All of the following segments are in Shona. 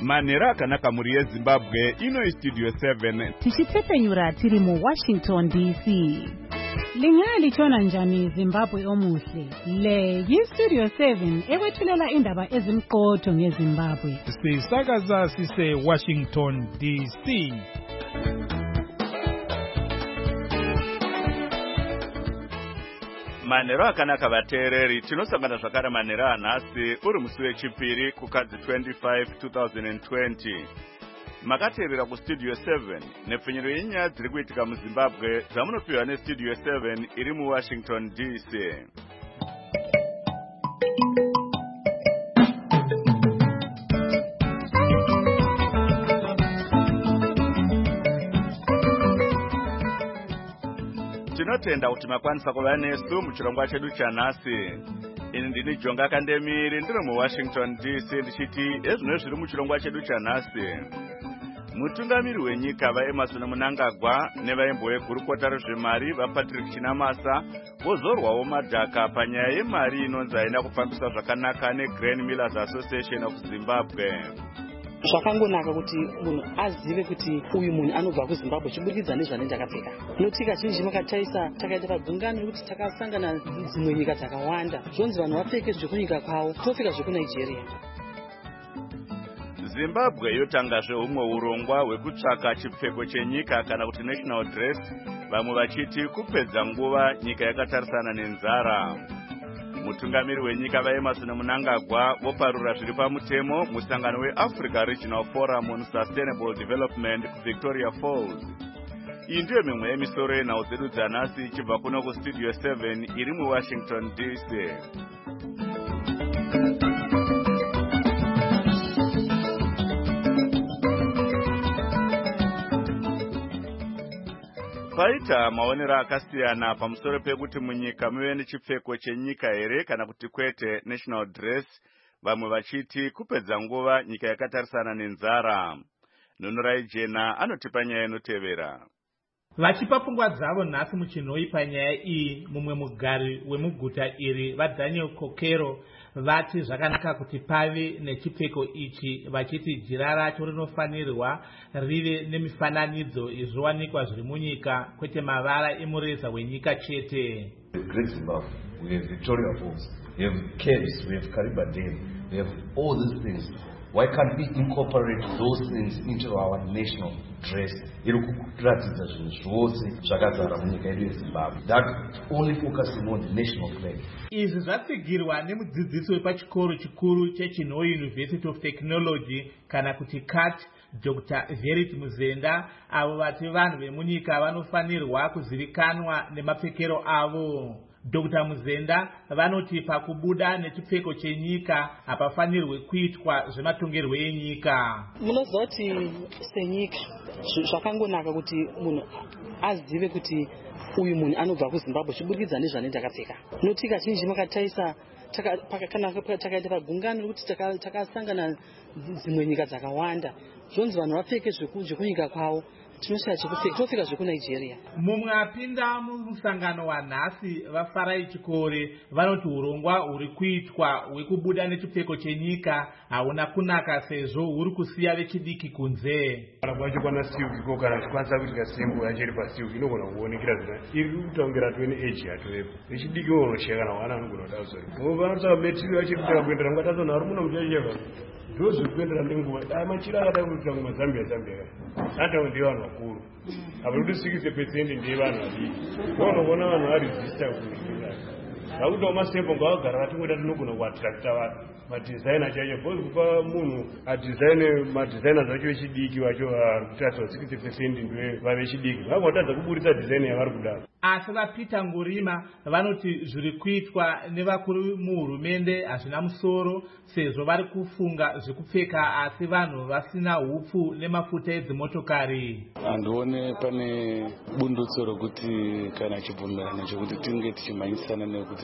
Manera akanaka muri yeZimbabwe ino Studio 7 tichitepfenyura tiri mu Washington DC. Lingalitshona njani Zimbabwe omuhle? Le yiStudio 7 ekwethulela indaba ezimqotho ngeZimbabwe. Sisakaza sise Washington DC. Manero akanaka vateereri tinosangana zvakare manera anhasi uri musi wechipiri kukadzi 25 2020. Makateerera kuStudio 7 nepfenyero yenyaya dziri kuitika muZimbabwe dzamunopiwa neStudio 7 iri muWashington DC. Tinotenda kuti makwanisa kuva nesu muchirongwa chedu chanhasi. Ini ndini Jonga Kandemiri ndiri muWashington DC ndichiti ezvino zviri muchirongwa chedu chanhasi. Mutungamiri wenyika vaEmmerson Mnangagwa nevaimbo vegurukota rezvemari vaPatrick Chinamasa vozorwawo madhaka panyaya yemari inonzi haina kufambisa zvakanaka neGrain Millers Association of Zimbabwe. Zvakangonaka kuti munhu azive kuti uyu munhu anobva kuZimbabwe chiburikidza nezvanenge akapfeka. Noti kazhinji makatarisa takaita pagungano kuti takasangana dzimwe nyika dzakawanda. Zvonzi vanhu vapfeke zvekunyika kwavo, topfeka zvekuNigeria. Zimbabwe yotangazve humwe urongwa hwekutsvaka chipfeko chenyika kana kuti national dress, vamwe vachiti kupedza nguva nyika yakatarisana nenzara. Mutungamiri wenyika vaEmmerson Mnangagwa voparura zviri pamutemo musangano weAfrica Regional Forum on Sustainable Development kuVictoria Falls. Iyi ndiyo mimwe yemisoro yenhau dzedu dzanhasi ichibva kuno kuStudio 7 iri muWashington DC. Paita maonero akasiyana pamusoro pekuti munyika muve nechipfeko chenyika here kana kuti kwete national dress, vamwe vachiti kupedza nguva nyika yakatarisana nenzara. Nunurai Jena anotipa nyaya inotevera. Vachipa pfungwa dzavo nhasi muchinhoi panyaya iyi, mumwe mugari wemuguta iri vaDaniel Kokero vati zvakanaka kuti pave nechipfeko ichi, vachiti jira racho rinofanirwa rive nemifananidzo izviwanikwa zviri munyika kwete mavara emureza wenyika chete. Great Zimbabwe, we have Victoria Falls, we have caves, we have Kariba Dam, we have all these things. Why can't we incorporate those things into our national dress? That only focusing on the national flag. Izvi zvatsigirwa nemudzidzisi wepachikoro chikuru cheChinhoi University of Technology kana kuti CAT, Dr. Verit Muzenda, avo vati vanhu vemunyika vanofanirwa kuzivikanwa nemapfekero avo. Dr. Muzenda vanoti pakubuda nechipfeko chenyika hapafanirwe kuitwa zvematongerwo enyika. Munozoti senyika zvakangonaka kuti munhu azive kuti uyu munhu anobva kuZimbabwe chiburikidza nezvanenge akapfeka. Noti kazhinji makatarisa takaita pagungano kuti takasangana dzimwe nyika dzakawanda. Zvonzi vanhu vapfeke zvekunyika kwavo, tinoshaya chekupfeka, topfeka zvekuNigeria. Mumwe apinda mumusangano wanhasi vaFarai Chikore vanoti urongwa huri kuitwa hwekubuda nechipfeko chenyika hauna kunaka sezvo huri kusiya vechidiki kunze. Kana kwacho kwana silk ko kana chikwanisa kuita sembo yachiri pasilk inogona kuonekera zvina iri kutongera 20 age yatoepo. Vechidiki unosheka na wana anogona kutaura. Vanotsa material achikuita kuendera ngatazo ari muno muchacheva. Those kuendera nenguva machira akada kuita kumazambia ata ndiye vanhu vakuru apo kuti 60% ndiye vanhu vadiki vonoona vanhu varesista kuita akuti masembo ngavagara vatingota tinogona kuattracta vanhu madesigner chacho bhozi kupa munhu adesign madesigner zacho echidiki vacho kutarisa 60% ndiye vavechidiki vangotadza kuburitsa design yavari kudaro. Asi vaPeter Ngurima vanoti zviri kuitwa nevakuru muhurumende hazvina musoro sezvo vari kufunga zvekupfeka asi vanhu vasina hupfu nemafuta edzimotokari. Handione pane bundutso rokuti kana chibvumirano chekuti tinge tichimhanyisana nekuti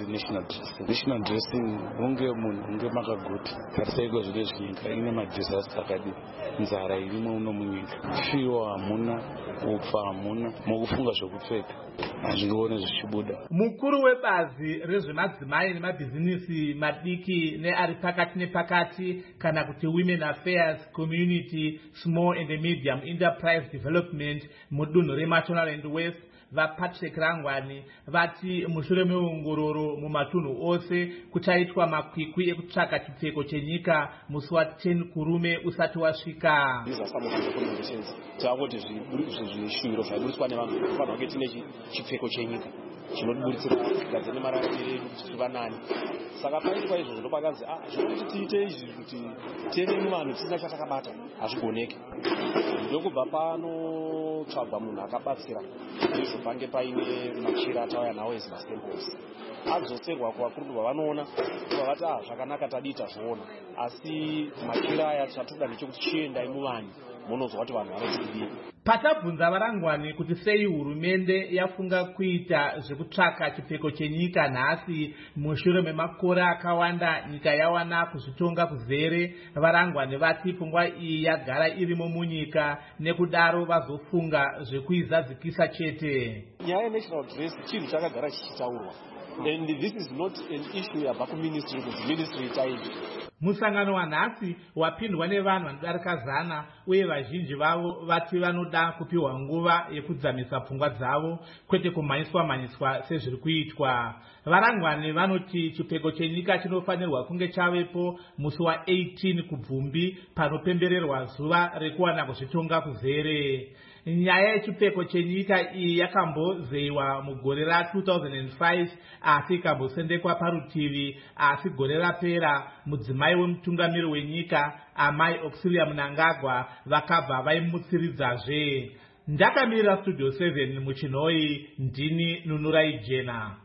national dressing unge munhu unge makaguti tarisaiko zvile zvinyika ine madhisaster akadii nzara irimo uno munyika fiwo hamuna upfa hamuna mukufunga zvokupfeka hazvingoone zvichibuda. Mukuru webazi rezvemadzimai nemabhizinisi madiki neari pakati nepakati kana kuti Women Affairs Community Small and Medium Enterprise Development mudunhu reMashonaland and West vaPatrick Rangwani vati mushure meongororo mumatunhu ose kuchaitwa makwikwi ekutsvaka chipfeko chenyika musi wa10 kurume usati wasvika. takuti zvishuviro zvaiburiswa nevanhu kufanira kunge tine chipfeko chenyika chinoburitsira gadzine marapiro edu kuti tiri vanani. Saka paitwa izvozvo ndopakanzi zvekuti tiite izvi kuti tiende muvanhu tisina chatakabata hazvigoneki. Ndokubva pano tsvagwa munhu akabatsira izvo pange paine machira atauya nawo ezimasamples adzoserwa kuvakuru vavanoona vavati zvakanaka tadii tazviona, asi machira aya chatoda ndechekuti chiendai muvanhu munozwa kuti vanhu vanotidii. Patabvunza varangwani kuti sei hurumende yafunga kuita zvekutsvaka chipfeko chenyika nhasi mushure memakore akawanda nyika yawana kuzvitonga kuzere, varangwani vati pfungwa iyi yagara irimo munyika nekudaro vazofunga zvekuizadzikisa chete. Nyaya yenational dress chinhu chakagara chichitaurwa, and this is not an issue yabva kuministry kuti ministry itaiti. Musangano wanhasi wapindwa nevanhu vanodarika 100 uye vazhinji vavo vati vanoda kupiwa nguva yekudzamisa pfungwa dzavo kwete kumhanyiswa sezviri kuitwa. Varangwani vanoti chipfeko chenyika chinofanirwa kunge chavepo musi wa18 kubvumbi panopembererwa zuva rekuwana kuzvitonga kuzere. Nyaya yechipfeko chenyika iyi yakambozeyiwa mugore ra2005 asi ikambosendekwa parutivi, asi gore rapera mudzimai wemutungamiri wenyika Amai Auxilia Mnangagwa vakabva vaimutsiridzazve. Ndakamirira Studio 7 muChinoi, ndini Nunurai Jena.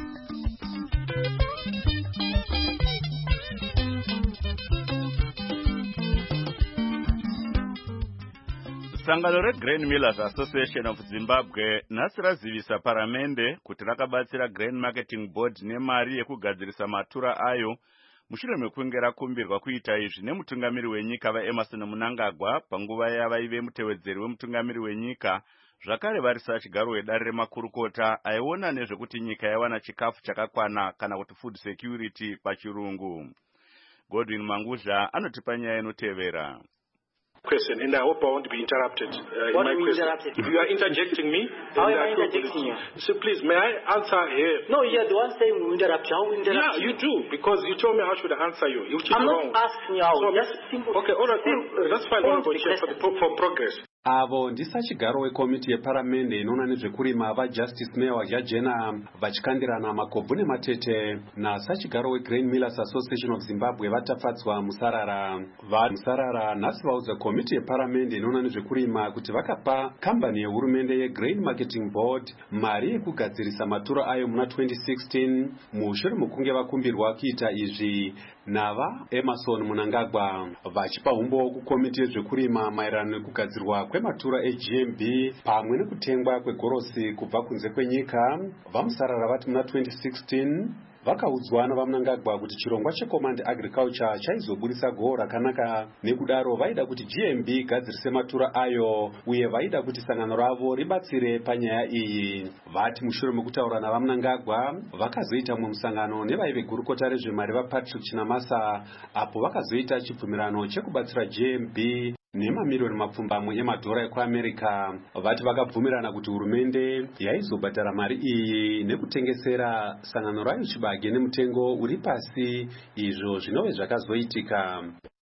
Sangano reGrain Millers Association of Zimbabwe nhasi razivisa paramende kuti rakabatsira Grain Marketing Board nemari yekugadzirisa matura ayo mushure mekunge rakumbirwa kuita izvi nemutungamiri wenyika vaEmmerson Mnangagwa panguva yavaive mutevedzeri wemutungamiri wenyika, zvakare varisa chigaro wedare remakurukota aiona nezvekuti nyika yawana chikafu chakakwana kana kuti food security pachirungu. Godwin Manguzha anotipa nyaya inotevera. Question, and I hope I won't be interrupted. What in my question. Interrupted? If you are interjecting me, how am I interjecting you? So please, may I answer here? No, you are the one saying we interrupt. How we interrupt? Yeah, you do, because you told me how should I answer you. I'm not asking you how. So, just simple. Okay, all right, that's fine. For progress. Avo ndisachigaro wekomiti yeparamende inoona nezvekurima vaJustice Mayor waJajena vachikandirana makobvu nematete nasachigaro weGrain Millers Association of Zimbabwe vatafadzwa musarara. Musarara nhasi vaudza komiti yeparamende inoona nezvekurima kuti vakapa kambani yehurumende yeGrain Marketing Board mari yekugadzirisa matura ayo muna 2016 mushure mekunge vakumbirwa kuita izvi navaEmmerson Mnangagwa. Vachipa umbo kukomiti yezvekurima maererano nekugadzirwa kwematura eGMB pamwe nekutengwa kwegorosi kubva kunze kwenyika, vamusarara vati muna 2016 vakaudzwa navaMnangagwa kuti chirongwa cheCommand Agriculture chaizoburisa goho rakanaka, nekudaro vaida kuti GMB igadzirise matura ayo uye vaida kuti sangano ravo ribatsire panyaya iyi. Vati mushure mekutaura navaMnangagwa vakazoita musangano nevaive gurukota rezvemari vaPatrick Chinamasa apo vakazoita chibvumirano chekubatsira GMB nemamiliyoni mapfumbamwe emadhora ekuAmerica. Vati vakabvumirana kuti hurumende yaizobhadhara mari iyi nekutengesera sangano rayo chibage nemutengo uri pasi, izvo zvinove zvakazoitika.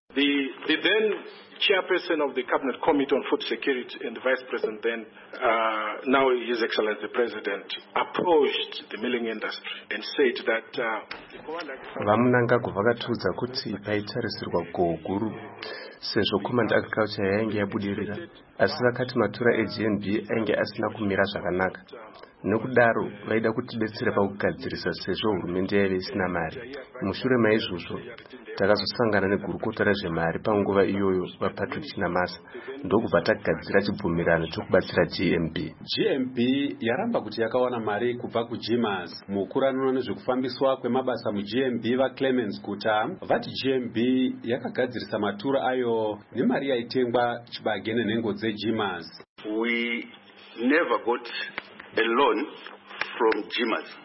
The then chairperson of the Cabinet Committee on Food Security and the Vice President then, now His Excellency the President, approached the milling industry and said that vaMnangagwa vakatiudza kuti paitarisirwa goho guru sezvo Command Agriculture yainge yabudirira, asi vakati matura eGMB ainge asina kumira zvakanaka. Nokudaro vaida kutibetsera pakugadzirisa sezvo hurumende yaive isina mari. Mushure maizvozvo takazosangana negurukota rezvemari panguva iyoyo vaPatrick Chinamasa ndokubva tagadzira chibvumirano chokubatsira GMB yaramba kuti yakawana mari kubva kuGMAS. Mukuru anoona nezvekufambiswa kwemabasa muGMB vaClemens Guta vati GMB yakagadzirisa matura ayo nemari yaitengwa chibage nenhengo dzeGMAS. We never got a loan from GMAS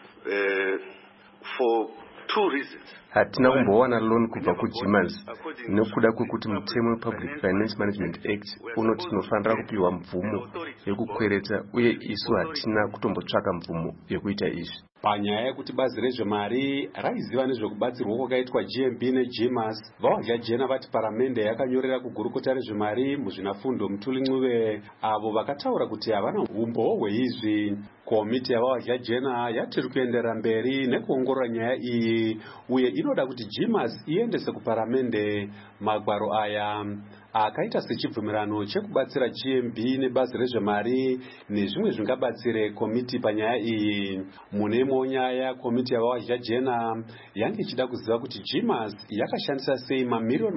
for two reasons. Hatina kumbowana loan kubva kuGMAS nekuda kwekuti mutemo wePublic Finance Management Act unoti tinofanira kupiwa mvumo yekukweretsa uye isu hatina kutombotsvaka mvumo yekuita izvi. Panyaya yekuti bazi rezvemari raiziva nezvekubatsirwa kwakaitwa GMB neGMAS, vaWadyajena vati paramende yakanyorera kugurukota rezvemari muzvinafundo Mutuli Ncube avo vakataura kuti havana umbo hweizvi. Komiti yavaWadyajena yatiri kuenderera mberi nekuongorora nyaya iyi uye inoda kuti GMAS iendese kuparamende magwaro aya akaita sechibvumirano chekubatsira GMB nebazi rezvemari nezvimwe zvingabatsire komiti panyaya iyi. Munemo nyaya komiti yavaWadyajena yange ichida kuziva kuti GMAS yakashandisa sei mamiliyoni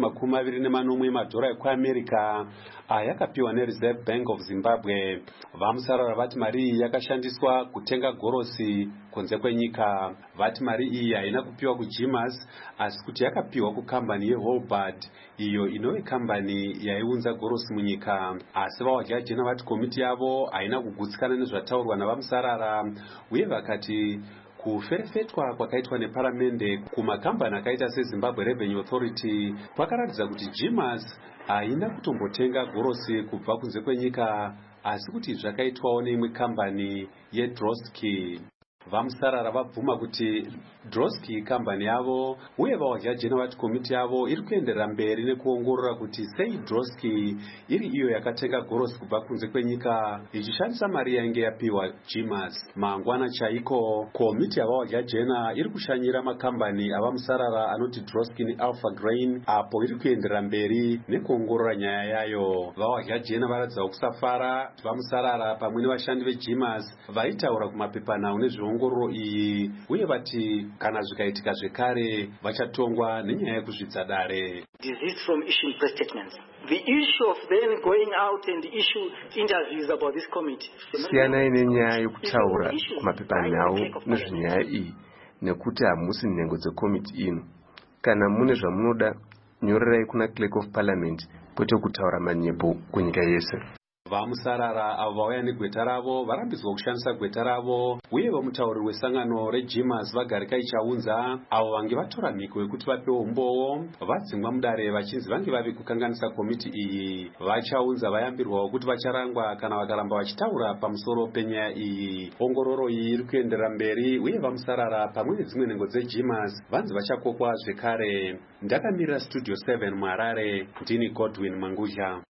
$20 ekuAmerica ayakapiwa neReserve Bank of Zimbabwe. Vamusarara vati mari iyi yakashandiswa kutenga gorosi kunze kwenyika. Vati mari iyi haina kupiwa kuGMAS asi kuti yakapiwa kukambani yeHobart iyo inove kambani yaiunza gorosi munyika. Asi vaWadyajena vati komiti yavo haina kugutsikana nezvataurwa navamusarara uye vakati kuferefetwa kwakaitwa neparamende kumakambani akaita seZimbabwe Revenue Authority kwakaratidza kuti GMAS haina kutombotenga gorosi kubva kunze kwenyika asi kuti zvakaitwawo neimwe kambani yeDrosky. Vamusarara vabvuma kuti Drosky kambani yavo uye vaWadyajena vati komiti yavo iri kuenderera mberi nekuongorora kuti sei Drosky iri iyo yakatenga gorosi kubva kunze kwenyika ichishandisa mari yainge yapiwa GMAS. Mangwana chaiko komiti yavaWadyajena iri kushanyira makambani avamusarara anoti Drosky neAlpha Grain apo iri kuenderera mberi nekuongorora nyaya yayo. VaWadyajena varatidza kusafara vamusarara pamwe nevashandi veGMAS vaitaura kumapepanhau nezveongororo iyi uye vati kana zvikaitika zvekare vachatongwa nenyaya yekuzvidza dare. Desist from issuing press statements. The issue of then going out and issue interviews about this committee. Siyanai nenyaya yekutaura kumapepanhau nezvenyaya iyi nekuti hamusi nhengo dzekomiti ino. Kana mune zvamunoda nyorerai kuna Clerk of Parliament kwete kutaura manyepo kunyika yese. Vamusarara avo vauya negweta ravo varambidzwa kushandisa gweta ravo uye vamutauri wesangano reGMAS vagarika ichaunza avo vange vatora mhiko yekuti vapewo umbowo vadzingwa mudare vachinzi vange vavi kukanganisa komiti iyi. Vachaunza vayambirwawo kuti vacharangwa kana vakaramba vachitaura pamusoro penyaya iyi. Ongororo iyi iri kuenderera mberi uye vamusarara pamwe nedzimwe nhengo dzeGMAS vanzi vachakokwa zvekare. Ndakamirira Studio 7 muHarare, ndini Godwin Mangudya.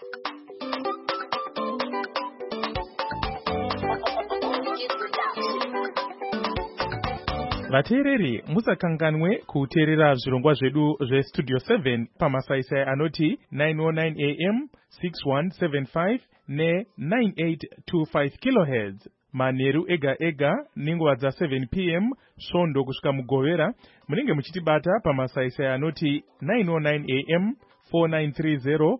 Vateereri musakanganwe kuteerera zvirongwa zvedu zveStudio 7 pamasaisai anoti 909 AM 6175 ne9825 kHz manheru ega ega nenguva dza7 PM svondo kusvika mugovera. Munenge muchitibata pamasaisai anoti 909 AM 4930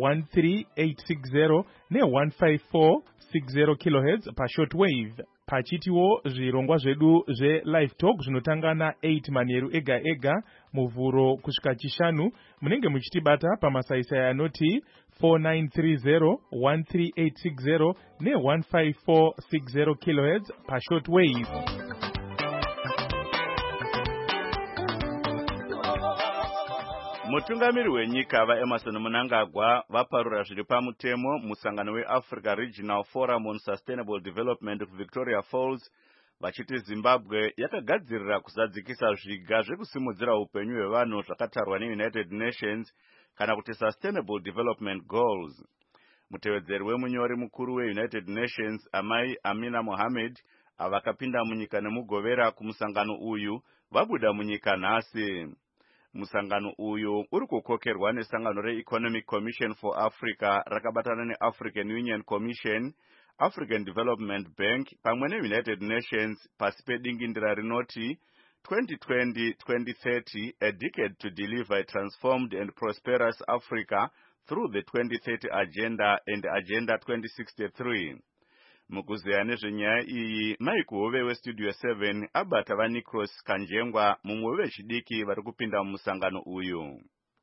13860 ne15460 kHz pashortwave. Pachitiwo zvirongwa zvedu zveLive Talk zvinotanga na8 manheru ega ega muvhuro kusvika chishanu. Munenge muchitibata pamasaisai anoti 4930 13860 ne15460 kHz pashortwave. Mutungamiri wenyika vaEmerson Mnangagwa vaparura zviri pamutemo musangano weAfrica Regional Forum on Sustainable Development kuVictoria Falls vachiti Zimbabwe yakagadzirira kuzadzikisa zviga zvekusimudzira upenyu hwevanhu zvakatarwa neUnited Nations kana kuti Sustainable Development Goals. Mutevedzeri wemunyori mukuru weUnited Nations Amai Amina Mohamed avakapinda munyika nemugovera kumusangano uyu vabuda munyika nhasi. Musangano uyu uri kukokerwa nesangano reEconomic Commission for Africa rakabatana neAfrican Union Commission, African Development Bank pamwe neUnited Nations pasi pedingindira rinoti 2020-2030, a decade to deliver a transformed and prosperous Africa through the 2030 Agenda and Agenda 2063. Mukuzeya nezvenyaya iyi, Mike Hove weStudio 7 abata vaNicros Kanjengwa, mumwe wevechidiki vari kupinda mumusangano uyu.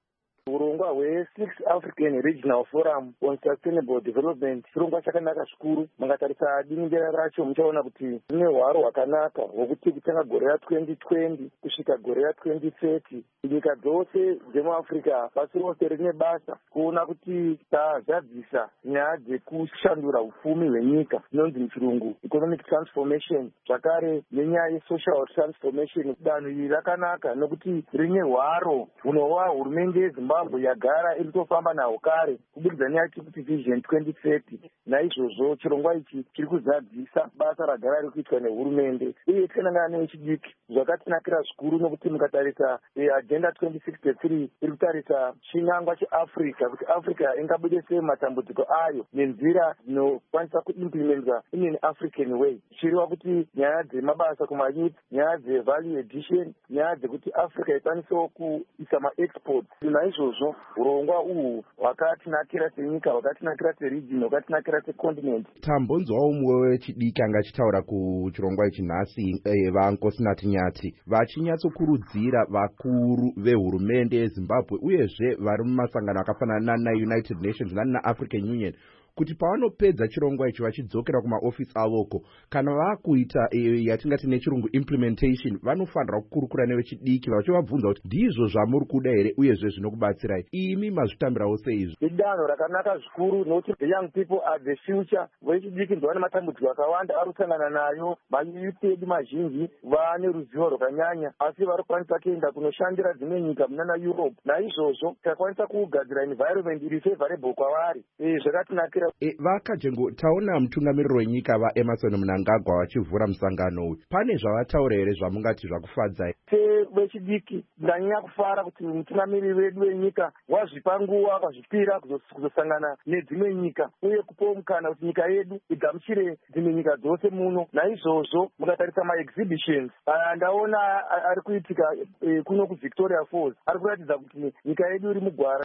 Urongwa hwe6 African Regional Forum on Sustainable Development chirongwa chakanaka zvikuru. Mungatarisa diningera racho muchaona kuti rine hwaro hwakanaka hwokuti kutanga gore ra2020 kusvika gore ra2030 nyika dzose dzemuAfrica pasi rose rine basa kuona kuti tazadzisa nyaya dzekushandura upfumi hwenyika inonzi muchirungu economic transformation, zvakare nenyaya yesocial transformation. Danho iri rakanaka nokuti rine hwaro hunova hurumende yeZimbabwe yagara iri kutofamba nawo kare kubudikidza neyati kuti Vision 2030. Naizvozvo chirongwa ichi chiri kuzadzisa basa ragara riri kuitwa nehurumende uye tikanangana nechidiki zvakatinakira zvikuru nokuti mukatarisa Agenda 2063 iri kutarisa chinangwa cheAfrica kuti Africa ingabude sei matambudziko ayo nenzira dzinokwanisa kuimplementwa in an African way. Chiriwa kuti nyaya dzemabasa kumayouth, nyaya dzevalue addition, nyaya dzekuti Africa ikwanisewo kuisa maexports. Naizvozvo urongwa uhu hwakatinakira senyika, hwakatinakira seregion, hwakatinakira secontinent. Tambonzwawo umwe wechidiki anga achitaura kuchirongwa ichi nhasi, vaNkosinathi Nyati vachinyatsokurudzira vakuru vehurumende yeZimbabwe uyezve vari mumasangano akafanana naUnited Nations naAfrican Union kuti pavanopedza chirongwa ichi vachidzokera kumaofisi avoko kana vakuita yatingati nechirungu implementation, vanofanira kukurukura nevechidiki vachivabvunza kuti ndizvo zvamuri kuda here uyezve zvinokubatsirai. Imi mazvitambirawo seizvo? Idanho rakanaka zvikuru nokuti the young people are the future. Vechidiki ndovane matambudziko akawanda ari kusangana nayo. Mayuth edu mazhinji vane ruzivo rwakanyanya asi vari kukwanisa kuenda kunoshandira dzimwe nyika munana Europe. Naizvozvo tikakwanisa kugadzira environment iri favorable kwavari. Zvakatinakira. Vakajengo taona mutungamiriri wenyika vaEmerson Mnangagwa vachivhura musangano uyu. Pane zvavataura here zvamungati zvakufadzai? Vechidiki ndanyanya kufara kuti mutungamiriri wedu wenyika wazvipa nguva akazvipira kuzosangana nedzimwe nyika uye kupawo mukana kuti nyika yedu igamuchire dzimwe nyika dzose muno. Naizvozvo mukatarisa maexhibitions ndaona ari kuitika kuno kuVictoria Falls ari kuratidza kuti nyika yedu iri mugwara.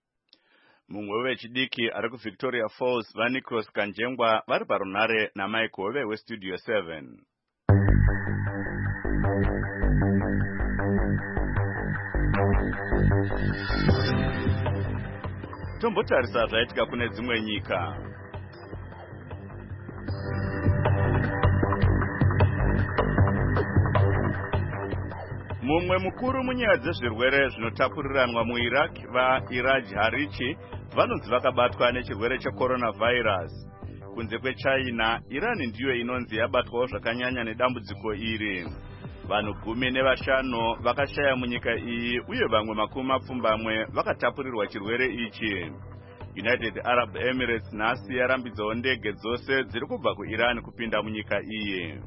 Mumwe wechidiki ari kuVictoria Falls vaNicros Kanjengwa vari parunhare naMike Hove weStudio 7. Tombotarisa zvaitika kune dzimwe nyika. Mumwe mukuru munyaya dzezvirwere zvinotapuriranwa muIraq vaIraj Harichi vanonzi vakabatwa nechirwere checoronavirus. Kunze kweChina, Iran ndiyo inonzi yabatwawo zvakanyanya nedambudziko iri. Vanhu 15 vakashaya munyika iyi uye vamwe 20 vakatapurirwa chirwere ichi. United Arab Emirates nhasi yarambidzawo ndege dzose dziri kubva kuIran kupinda munyika iyi.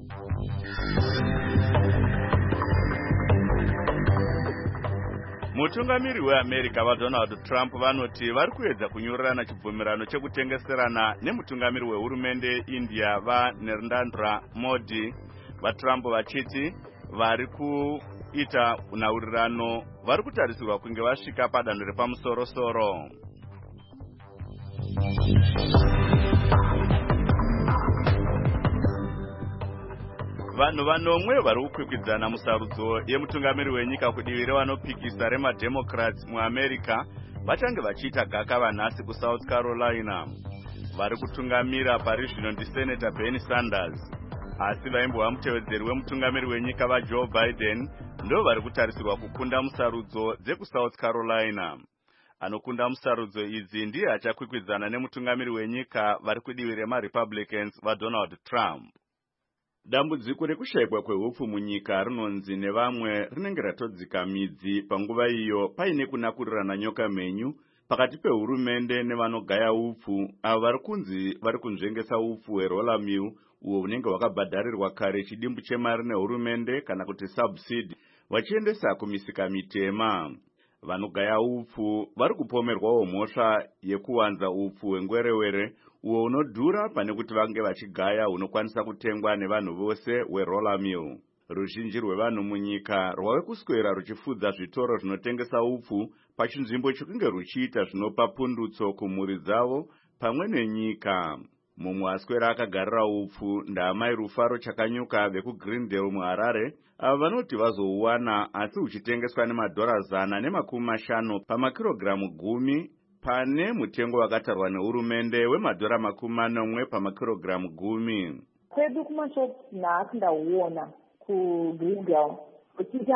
Mutungamiri weAmerica vaDonald Trump vanoti vari kuedza kunyorerana chibvumirano chekutengeserana nemutungamiri wehurumende yeIndia vaNarendra Modi. VaTrump vachiti vari kuita nhaurirano vari kutarisirwa kunge vasvika padanho repamusoro-soro. Vanhu 9 vari kukwikwidzana musarudzo yemutungamiri wenyika kudivi revanopikisa remademocrats muAmerica vachange vachiita gakava nhasi kuSouth Carolina. Vari kutungamira pari zvino ndiSenator Bernie Sanders, asi vaimbova mutevedzeri wemutungamiri wenyika vaJoe Biden ndo vari kutarisirwa kukunda musarudzo dzekuSouth Carolina. Anokunda musarudzo idzi ndiye achakwikwidzana nemutungamiri wenyika vari kudivi remaRepublicans vaDonald Trump. Dambudziko rekushayikwa kwehupfu munyika rinonzi nevamwe rinenge ratodzika midzi panguva iyo paine kunakurirana nyoka menyu pakati pehurumende nevanogaya upfu avo vari kunzi vari kunzvengesa upfu hweroller mill uwo unenge hwakabhadharirwa kare chidimbu chemari nehurumende kana kuti subsidy vachiendesa kumisika mitema. Vanogaya upfu vari kupomerwawo mhosva yekuwanza upfu hwengwerewere uwo unodhura pane kuti vange vachigaya unokwanisa kutengwa nevanhu vose weroller mill. Ruzhinji rwevanhu munyika rwave kuswera ruchifudza zvitoro zvinotengesa upfu pachinzvimbo chokunge ruchiita zvinopa pundutso kumhuri dzavo pamwe nenyika. Mumwe aswera akagarira upfu ndaamai Rufaro Chakanyuka vekuGreendale muHarare, ava vanoti vazouwana asi uchitengeswa $150 pamakirogiramu 10 pane mutengo wakatarwa nehurumende $40 pamakirogiramu 10. Kwedu kumashops nhasi ndauona kuGreendale uchiita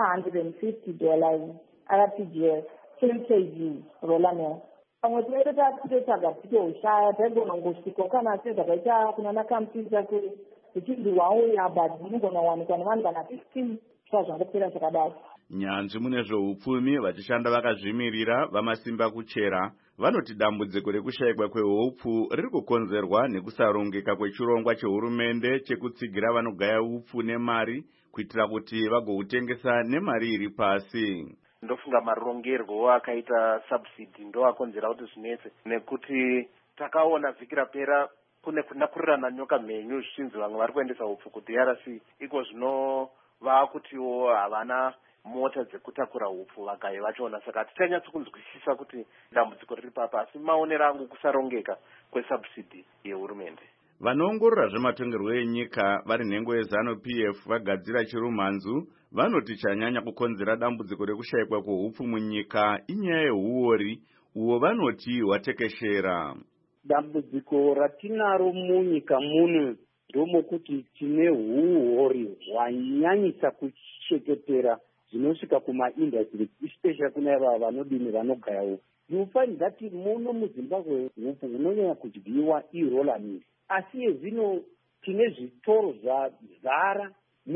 $150 RTGS 10 kg roller mill. Pamwe tinoita tatitotsvaga titoshaya taigona ngosvika kana sezvakaita kunana Kampiza uchinzi wauya but unogona wanikwa nevanhu kana 15 sva zvangopera zvakadai. Nyanzvi mune zveupfumi vachishanda vakazvimirira vamasimba kuchera vanoti dambudziko rekushayikwa kweupfu riri kukonzerwa nekusarongeka kwechirongwa chehurumende chekutsigira vanogaya upfu nemari kuitira kuti vagoutengesa nemari iri pasi. Ndofunga marongerwo akaita subsidy ndo akonzera kuti zvinetse, nekuti takaona vhiki rapera kune kunakurirana nyoka mhenyu zvichinzi vamwe vari kuendesa upfu kuDRC, iko zvino vaakutiwo havana mota dzekutakura upfu vagayi vachiona. Saka tichanyatsokunzwisisa kuti dambudziko riri papa, asi maonero angu kusarongeka kwesubsidy yehurumende. Vanoongorora zvematongerwo enyika vari nhengo yeZANU-PF vagadzira chirumhanzu vanoti chanyanya kukonzera dambudziko rekushayikwa kweupfu munyika inyaya yehuori uwo vanoti hwatekeshera. Dambudziko ratinaro munyika muno ndomokuti tine huori hwanyanyisa kucheketera zvinosvika kumaindustry, especially kuna ava vanodini vanogaya upfu. You find that muno muZimbabwe upfu hunonyanya kudyiwa iroller mill. Asi zvino tine zvitoro zvazara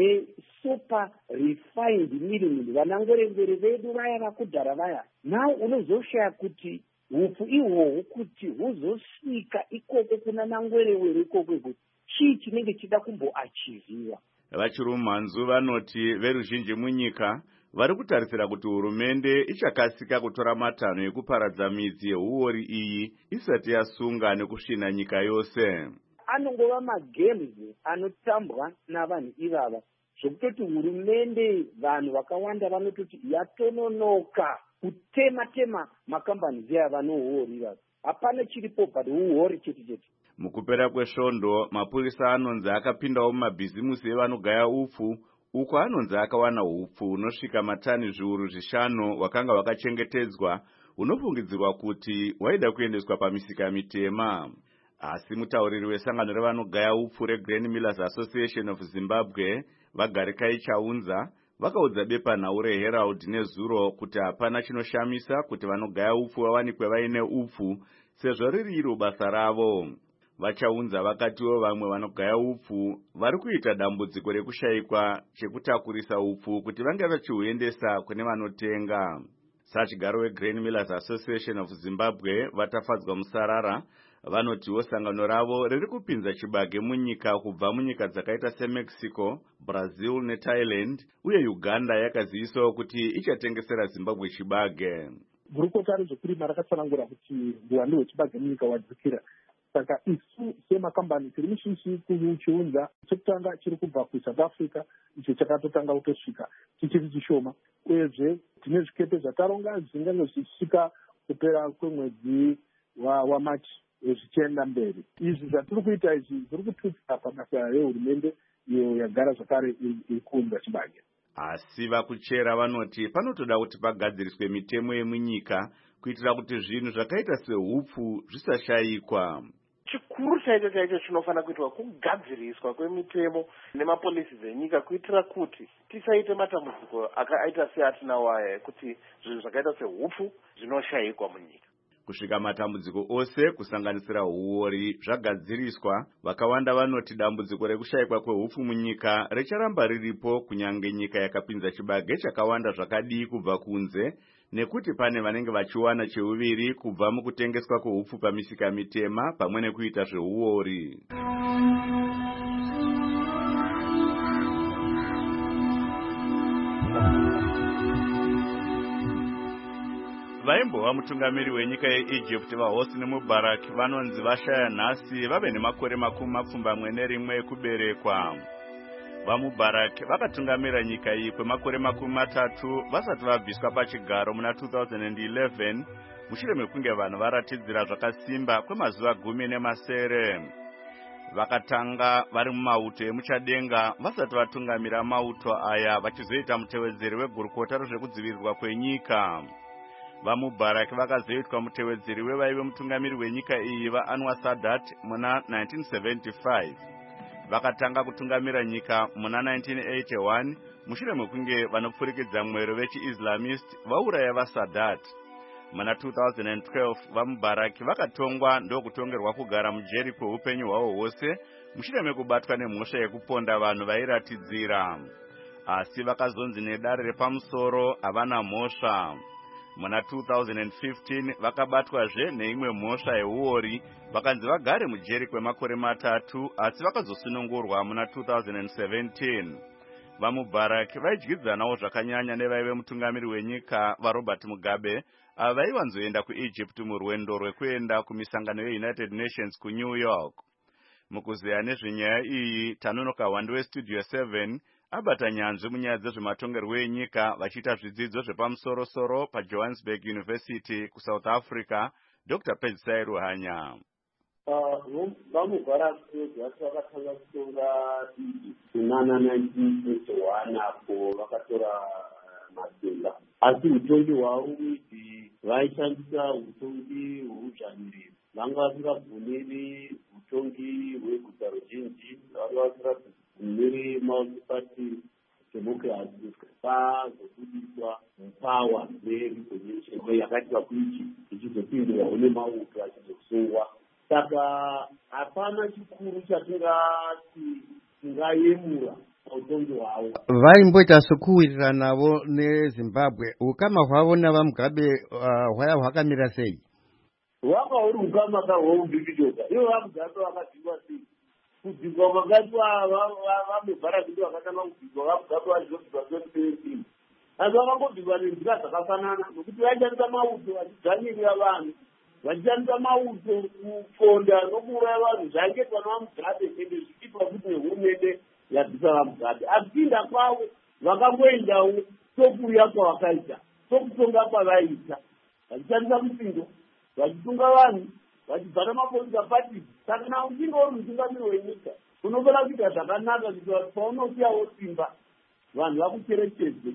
nesuper refined mill, vanangwerengwere vedu vaya vakudhara vaya. Now unozoshaya kuti upfu ihwohwo kuti huzosvika ikoko kuna nangwerewere ikoko chii chinenge chida kumboachiviwa. Vachirumhanzu vanoti veruzhinji munyika vari kutarisira kuti hurumende ichakasika kutora matanho ekuparadza midzi yehuori iyi isati yasunga nekusvina nyika yose. Anongova magames anotambwa navanhu ivava zvokutoti hurumende vanhu vakawanda vanototi yatononoka kutema makambani aya vanohuori ivava. Hapana chiripo but huori chete. Mukupera kwesvondo mapurisa anonzi akapindawo mumabhizimusi evanogaya upfu uko anonzi akawana upfu unosvika matani zviuru 5 wakanga wakachengetedzwa unofungidzirwa kuti waida kuendeswa pamisika mitema. Asi mutauriri wesangano revanogaya upfu reGrain Millers Association of Zimbabwe Vagarikai Chaunza vakaudza bepanhau reHerald nezuro kuti hapana chinoshamisa kuti vanogaya upfu vawanikwe vaine upfu sezvo riri iro basa ravo. Vachaunza vakatiwo vamwe vanogaya upfu vari kuita dambudziko rekushayikwa chekutakurisa upfu kuti vange vachihuendesa kune vanotenga. Sachigaro weGrain Millers Association of Zimbabwe vatafadzwa musarara vanotiwo sangano ravo riri kupinza chibage munyika kubva munyika dzakaita seMexico, Brazil neThailand uye Uganda yakazivisawo kuti ichatengesera Zimbabwe chibage. Gurukota rezvekurima rakatsanangura kuti uwandu hwechibage munyika wadzikira. Saka isu semakambani tiri mishishi kuchiunza chekutanga chiri kubva kuSouth Africa icho chakatotanga kutosvika chichiri chishoma, uyezve tine zvikepe zvataronga zvingange zvichisvika kupera kwemwedzi waMachi zvichienda mberi. Izvi zvatiri kuita izvi zviri kututsa pabasa rehurumende iyo yagara zvakare iri kuunza chibage. Asi vakuchera vanoti panotoda kuti pagadziriswe mitemo yemunyika kuitira kuti zvinhu zvakaita seupfu zvisashayikwa. Chikuru chaicho chinofanira kuitwa kugadziriswa kwemitemo nemapolisi dzenyika kuitira kuti tisaite matambudziko akaita seatinawo aya kuti zvinhu zvakaita seupfu zvinoshayikwa munyika. Kusvika matambudziko ose kusanganisira huori zvagadziriswa, vakawanda vanoti dambudziko rekushayikwa kweupfu munyika richaramba riripo kunyange nyika yakapinza chibage chakawanda zvakadii kubva kunze, nekuti pane vanenge vachiwana cheuviri kubva mukutengeswa kweupfu pamisika mitema pamwe nekuita zvehuori. Vaimbova mutungamiri wenyika yeEgypt vaHosni Mubarak vanonzi vashaya nhasi vave nemakore 21 ekuberekwa. vamubarak vakatungamira nyika iyi kwemakore 30 vasati vabviswa pachigaro muna 2011 mushure mekunge vanhu varatidzira zvakasimba kwemazuva 10 vakatanga vari mumauto emuchadenga vasati vatungamira mauto aya vachizoita mutevedzeri wegurukota rezvekudzivirirwa kwenyika. vamubarak vakazoitwa mutevedzeri wevaive mutungamiri wenyika iyi vaAnwar Sadat muna 1975. vakatanga kutungamira nyika muna 1981 mushure mekunge vanopfurikidza mwero vechiislamist vauraya vaSadat. muna 2012 vamubarak vakatongwa ndokutongerwa kugara mujeri kweupenyu hwavo hwose mushure mekubatwa nemhosva yekuponda vanhu vairatidzira, asi vakazonzi nedare repamusoro havana mhosva. muna 2015 vakabatwazve neimwe mhosva yeuori vakanzi vagare mujeri kwemakore 3 asi vakazosunungurwa muna 2017. vamubarak vaidyidzanawo zvakanyanya nevaive mutungamiri wenyika vaRobert Mugabe ava vaivanzoenda kuEgypt murwendo rwekuenda kumisangano yeUnited Nations kuNew York. mukuzeya nezvenyaya iyi tanonoka wande westudio 7 abata nyanzvi munyaya dzezvematongerwo enyika vachiita zvidzidzo zvepamusoro-soro paJohannesburg University kuSouth Africa, Dr. Pedzisai Ruhanya. vamubarak zvati vakatanga kutonga kunana 1921 apo vakatora matenga, asi utongi hwavo idzi vaishandisa utongi hweudzvanyiririro. vanga vasingabvumiri utongi hweguta ruzhinji, vanga vasingabvumiri multi-party democracy vazobudiswa mupawa nerevolution yakati vakuichi ichizopindirawo nemauto achizosungwa. Saka hapana chikuru chatingati tingayemura utongi hwavo. Vaimboita sokuwirira navo neZimbabwe. Ukama hwavo navaMugabe hwaya hwakamira sei? Hwanga huri ukama kahwoudhikidoka. Ivo vaMugabe vakadzingwa sei? Kudzingwa kwakaitwa vamubarak ndivo vakatanga kudzingwa, vaMugabe vachizobvigwa 2017. Asi vakangobvigwa nenzira dzakafanana nokuti vaishandisa mauto vachidzvanyirira vanhu, vachishandisa mauto kuponda nokuuraya vanhu zvaingetwa navaMugabe ende zvichiitwa kuti nehurumende yabvisa vaMugabe. Apinda kwavo vakangoendawo sokuuya kwavakaita, sokutonga kwavaita, vachishandisa musindo, vachitunga vanhu, vachibva namapolisa parties. Saka na uchinge uri mutungamiri wenyika unofanira kuita zvakanaka kuti paunosiyawo simba vanhu vakucherechedze.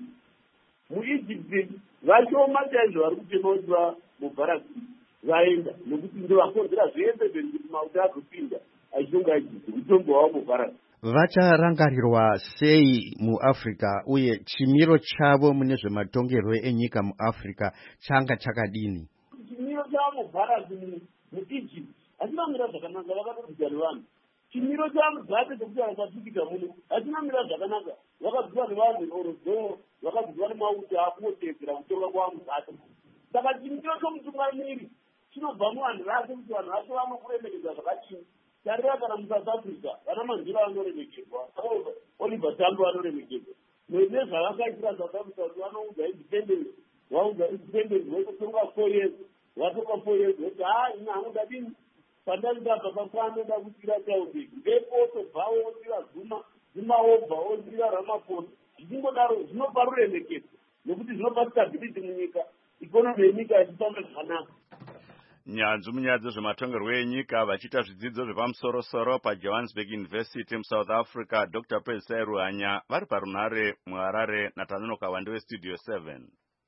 muEgypt vashoma chaizvo vari kutema kuti vamubarak vaenda nokuti ndovakonzera zvese kuti mauto agopinda achitonga Egypt, utongo hwavo mubarak. Vacharangarirwa sei muAfrica uye chimiro chavo mune zvematongerwo enyika muAfrica changa chakadini? Chimiro chavamubarak muEgypt hatinamira zvakanaka, vakatobvisa nevanhu. Chimiro chaMugabe chekuti vakapikita muno hatinamira zvakanaka, vakabviswa nevanhu orozo, vakabviswa nemauto akungotedzera kutonga kwaMugabe. Saka chimiro chomutungamiri chinobva muvanhu vake kuti vanhu vacho vanokuremekedza zvakadini. Tarira kana muSouth Africa vana Mandela vanoremekedzwa, Oliver Tambo vanoremekedzwa nezvavakaitira South Africa kuti vanoudza independence, vaudza independence vokutonga 4 years, vatonga 4 years voti ina hanoda dini pandandabva pakwanoda kutsira Taubeg ndipo tobvawo otsira Zuma obva otsira Ramaphosa. Zvichingodaro zvinopa ruremekedzo nokuti zvinopa stability munyika, ikonomi yenyika ichifamba zvakanaka. nyanzvi munyaya dzezvematongerwo enyika vachiita zvidzidzo zvepamusoro-soro paJohannesburg University muSouth Africa, Dr. Pedzisai Ruhanya vari parunhare muHarare natanonoka wande westudio 7.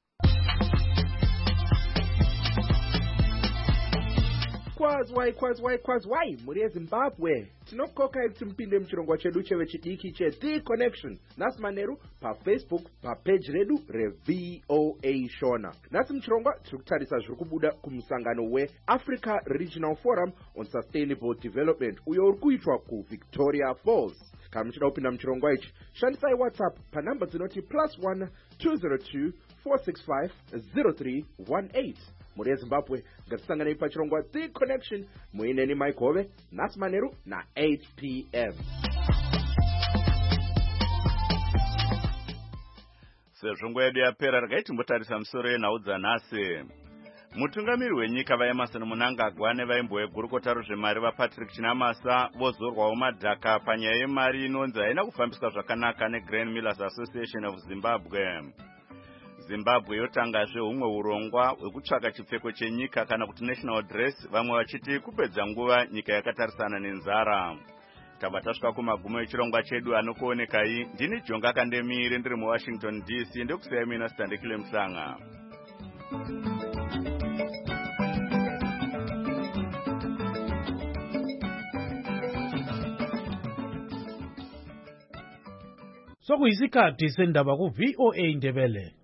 Kwazwai muri yeZimbabwe tinokoka kuti mupinde muchirongwa chedu chevechidiki cheThe Connection nhasi manheru paFacebook papeji redu reVOA Shona. Nhasi muchirongwa tiri kutarisa zviri kubuda kumusangano weAfrica Regional Forum on Sustainable Development uyo uri kuitwa kuVictoria Falls. Kana muchida kupinda muchirongwa ichi shandisai WhatsApp panhamba dzinoti +1 202 465 0318. muri yeZimbabwe ngatisanganei pachirongwa The Connection muineni Mike Hove nhasi manheru na8 p.m. Sezvo nguva yedu yapera regai timbotarisa musoro yenhau dzanhasi. Mutungamiri wenyika vaEmerson Mnangagwa nevaimbo vegurukota ruzvemari vaPatrick Chinamasa vozorwawo madhaka panyaya yemari inonzi haina kufambiswa zvakanaka neGrain Millers Association of Zimbabwe. Zimbabwe yotangazve humwe urongwa hwekutsvaka chipfeko chenyika kana kuti national dress, vamwe vachiti kupedza nguva nyika yakatarisana nenzara. Tabva tasvika kumagumo echirongwa chedu anokuonekai. Ndini Jonga Kandemire ndiri muWashington DC, ndokusiyai mina Standekile Mhlanga. Sokuyisikhathi sendaba ku-VOA Ndebele.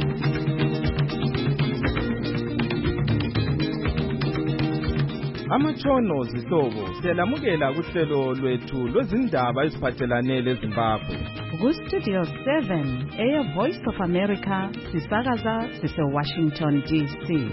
Amatshono zihlobo siyalamukela kuhlelo lwethu lwezindaba eziphathelane leZimbabwe. Ku-Studio 7 Air Voice of America sisakaza sise-Washington DC.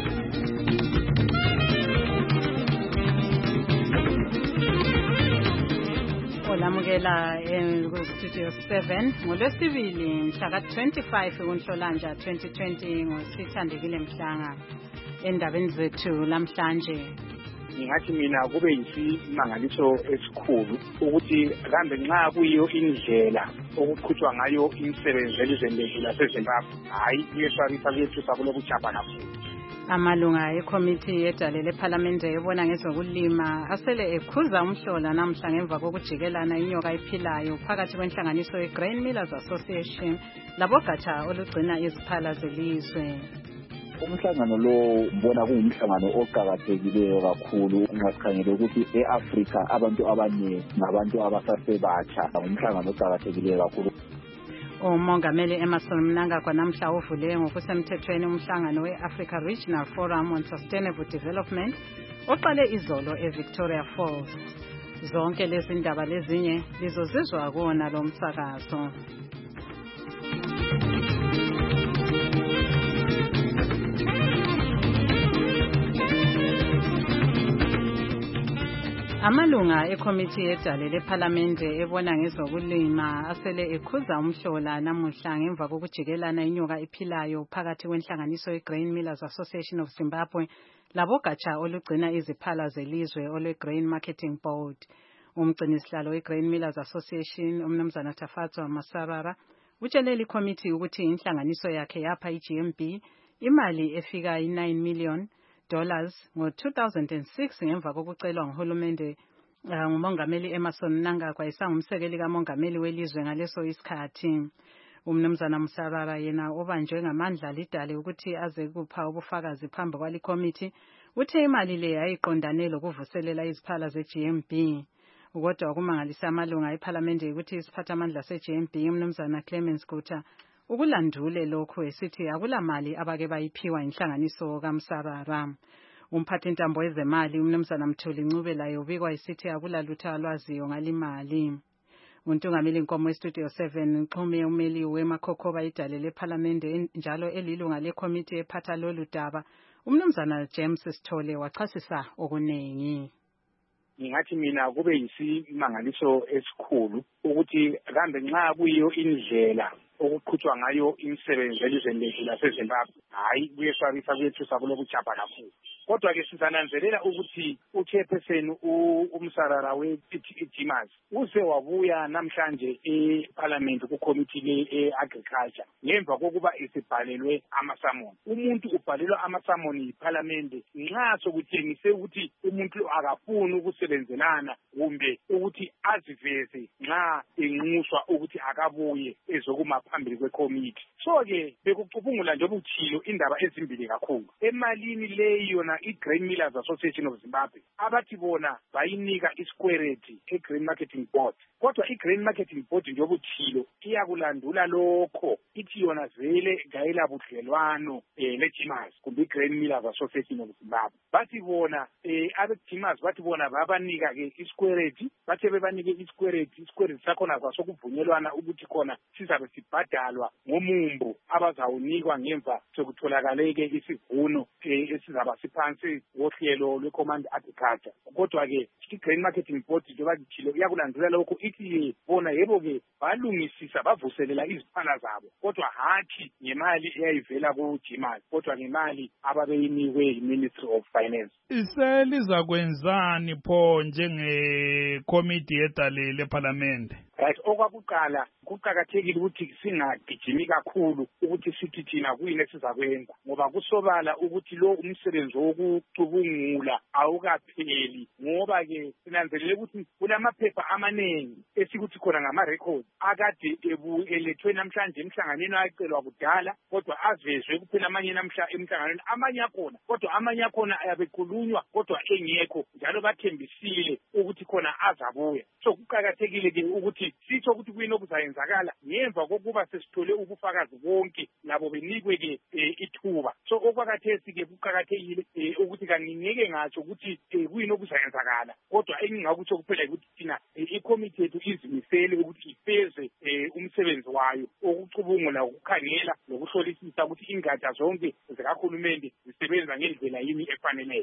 Olamukela ku-Studio 7 ngoLwesibili mhla ka-25 kuNhlolanja 2020 ngoSithandekile Mhlanga. Endabeni zethu lamhlanje ngingathi mina kube yisimangaliso esikhulu ukuthi kambe nxa kuyiyo indlela okuqhutshwa ngayo imisebenzi elizweni lethu laseZimbabwe, hayi kuyesabisa kuyethusa kulokujabha kakhulu. Amalunga ekomiti yedale lephalamende ebona ngezokulima asele ekhuza umhlola namhla ngemva kokujikelana inyoka ephilayo phakathi kwenhlanganiso yeGrain Millers Association labogatsha olugcina iziphala zelizwe. Umhlangano lo mbona kungumhlangano oqhakathekileyo kakhulu nxa sikhangele ukuthi eAfrika abantu abaningi ngabantu abasasebatsha, umhlangano oqhakathekileyo kakhulu. Umongameli Emmerson Mnangagwa namhla uvule ngokusemthethweni umhlangano we-Africa Regional Forum on Sustainable Development oqale izolo eVictoria Falls. Zonke lezi ndaba lezinye lizozizwa kuwona lo msakazo. Amalunga ekomiti yedale lephalamende ebona ngezokulima asele ekhuza umhlola namuhla ngemva kokujikelana inyoka ephilayo phakathi kwenhlanganiso yeGrain Millers Association of Zimbabwe labogatsha olugcina iziphala zelizwe olweGrain Marketing Board. Umgcinisihlalo weGrain Millers Association umnumzana Tafatswa Masarara utshelele ikomiti ukuthi inhlanganiso yakhe yapha iGMB imali efika $9 million ngo-2006 ngemva kokucelwa nguhulumende ngumongameli Emmerson Mnangagwa esangumsekeli kamongameli welizwe ngaleso isikhathi. Umnumzana Msarara yena obanjwe ngamandla lidale ukuthi aze kupha ubufakazi phambi kwalikomiti uthe imali le yayiqondane lokuvuselela iziphala zeGMB. Kodwa ukumangalisa amalunga ephalamende ukuthi isiphathamandla seGMB umnumzana Clemens Gutha ukulandule lokho esithi akulamali abake bayiphiwa inhlanganiso kaMsarara. Umphathintambo wezemali umnumzana Mthuli Ncube laye ubikwa esithi akulalutho alwaziyo ngalimali. Untungameli Nkomo weStudio 7 uxhume umeli weMakhokhoba idale lephalamende njalo elilunga lekomiti ephatha lolu daba umnumzana James Sithole wachasisa okunengi. Ngingathi mina kube yisimangaliso esikhulu ukuthi kambe nxa kuyiyo indlela okuqhutshwa ngayo imisebenzi elizweni lethu laseZimbabwe, hayi kuyesabisa kuyethusa kulokujabha kakhulu. Kodwa-ke sizananzelela ukuthi uchairperson uMsarara we-Dimas uze wabuya namhlanje eParliament kukomiti le-Agriculture ngemva kokuba esibhalelwe amasamoni. Umuntu ubhalelwa amasamoni yiParliament nxa sokutshengise ukuthi umuntu akafuni ukusebenzelana kumbe ukuthi aziveze nxa enxuswa ukuthi akabuye ezokuma phambili kwekomiti. So-ke bekucubungula nje ubuthilo indaba ezimbili kakhulu. Emalini leyi yona iGrain Millers Association of Zimbabwe abathi bona bayinika isikwereti eGrain Marketing Board. Kodwa iGrain Marketing Board nje obuthilo iyakulandula lokho ithi yona vele gayela budlelwano leDimas kumbe iGrain Millers Association of Zimbabwe. Bathi bona abeDimas bathi bona babanika ke isikwereti, bathe bebanike isikwereti sakhona kwasokuvunyelwana ukuthi khona sizabe sibhadalwa ngomumbu abazawunikwa ngemva sokutholakale ke isivuno esizaba ngaphansi kohlelo lwe-Command Agriculture. Kodwa-ke i-Grain Marketing Board njengoba ngitshilo iyakulandela lokho ithi bona yebo-ke balungisisa bavuselela iziphala zabo kodwa hathi ngemali eyayivela ku-GMAS kodwa ngemali ababeyinikwe yi-Ministry of Finance. Iseliza kwenzani pho njengekomiti yedale lephalamende? Right, okwakuqala kuqakathekile ukuthi singagijimi kakhulu ukuthi sithi thina kuyini esizakwenza ngoba kusobala ukuthi lo umsebenzi wokucubungula awukapheli ngoba-ke sinanzelele ukuthi kulamaphepha amaningi esikuthi khona ngama-records akade elethwe namhlanje emhlanganweni ayecelwa kudala kodwa avezwe kuphela amanye emhlanganweni amanye akhona kodwa amanye akhona ayabekhulunywa kodwa engekho njalo bathembisile ukuthi khona azabuya. So kuqakathekile-ke ukuthi sitho ukuthi kuyini okuzayenzakala ngemva kokuba sesithole ubufakazi bonke labo benikwe-ke ithuba. So okwakathesi-ke kuqakathekile ukuthi kangingeke ngatsho ukuthi kuyini okuzayenzakala kodwa engingakutsho kuphela ukuthi thina ikomiti yethu izimisele ukuthi ifeze umsebenzi wayo okucubungula ukukhangela nokuhlolisisa ukuthi ingatsha zonke zikahulumende zisebenza ngendlela yini efaneleyo.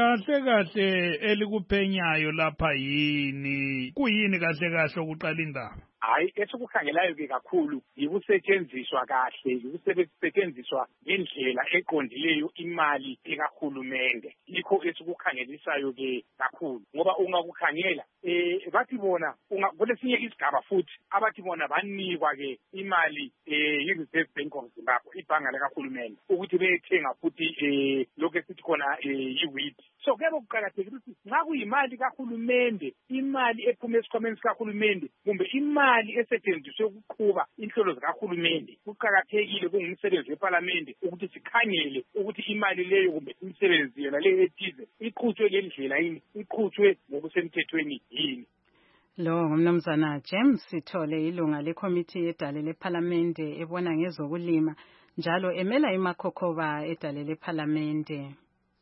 Kahle elikuphenyayo lapha yini kuyini kahle ukuqala indaba? Hayi esikukhangelayo-ke kakhulu yikusetshenziswa kahle yikusetshenziswa ngendlela eqondileyo imali ekahulumende yikho esikukhangelisayo-ke kakhulu ngoba ungakukhangela bathi bona kulesinye isigaba futhi abathi bona banikwa-ke imali yi-Reserve Bank of Zimbabwe ibhanga likahulumende ukuthi beyethenga futhi lokhu esithi khona yi-wheat. So kuyabe kuqakathekile ukuthi nxa kuyimali kahulumende imali ephuma esikhwameni sikahulumende kumbe imali esetshenziswe ukuqhuba inhlelo zikahulumende kuqakathekile kungumsebenzi wePhalamende ukuthi sikhangele ukuthi imali leyo kumbe imisebenzi yona leyo ethize iqhutshwe ngendlela yini iqhutshwe ngokusemthethweni yini. Lo ngumnumzana James Sithole ilunga lekomiti yedale lephalamende ebona ngezokulima njalo emela imakhokhoba edale lephalamende.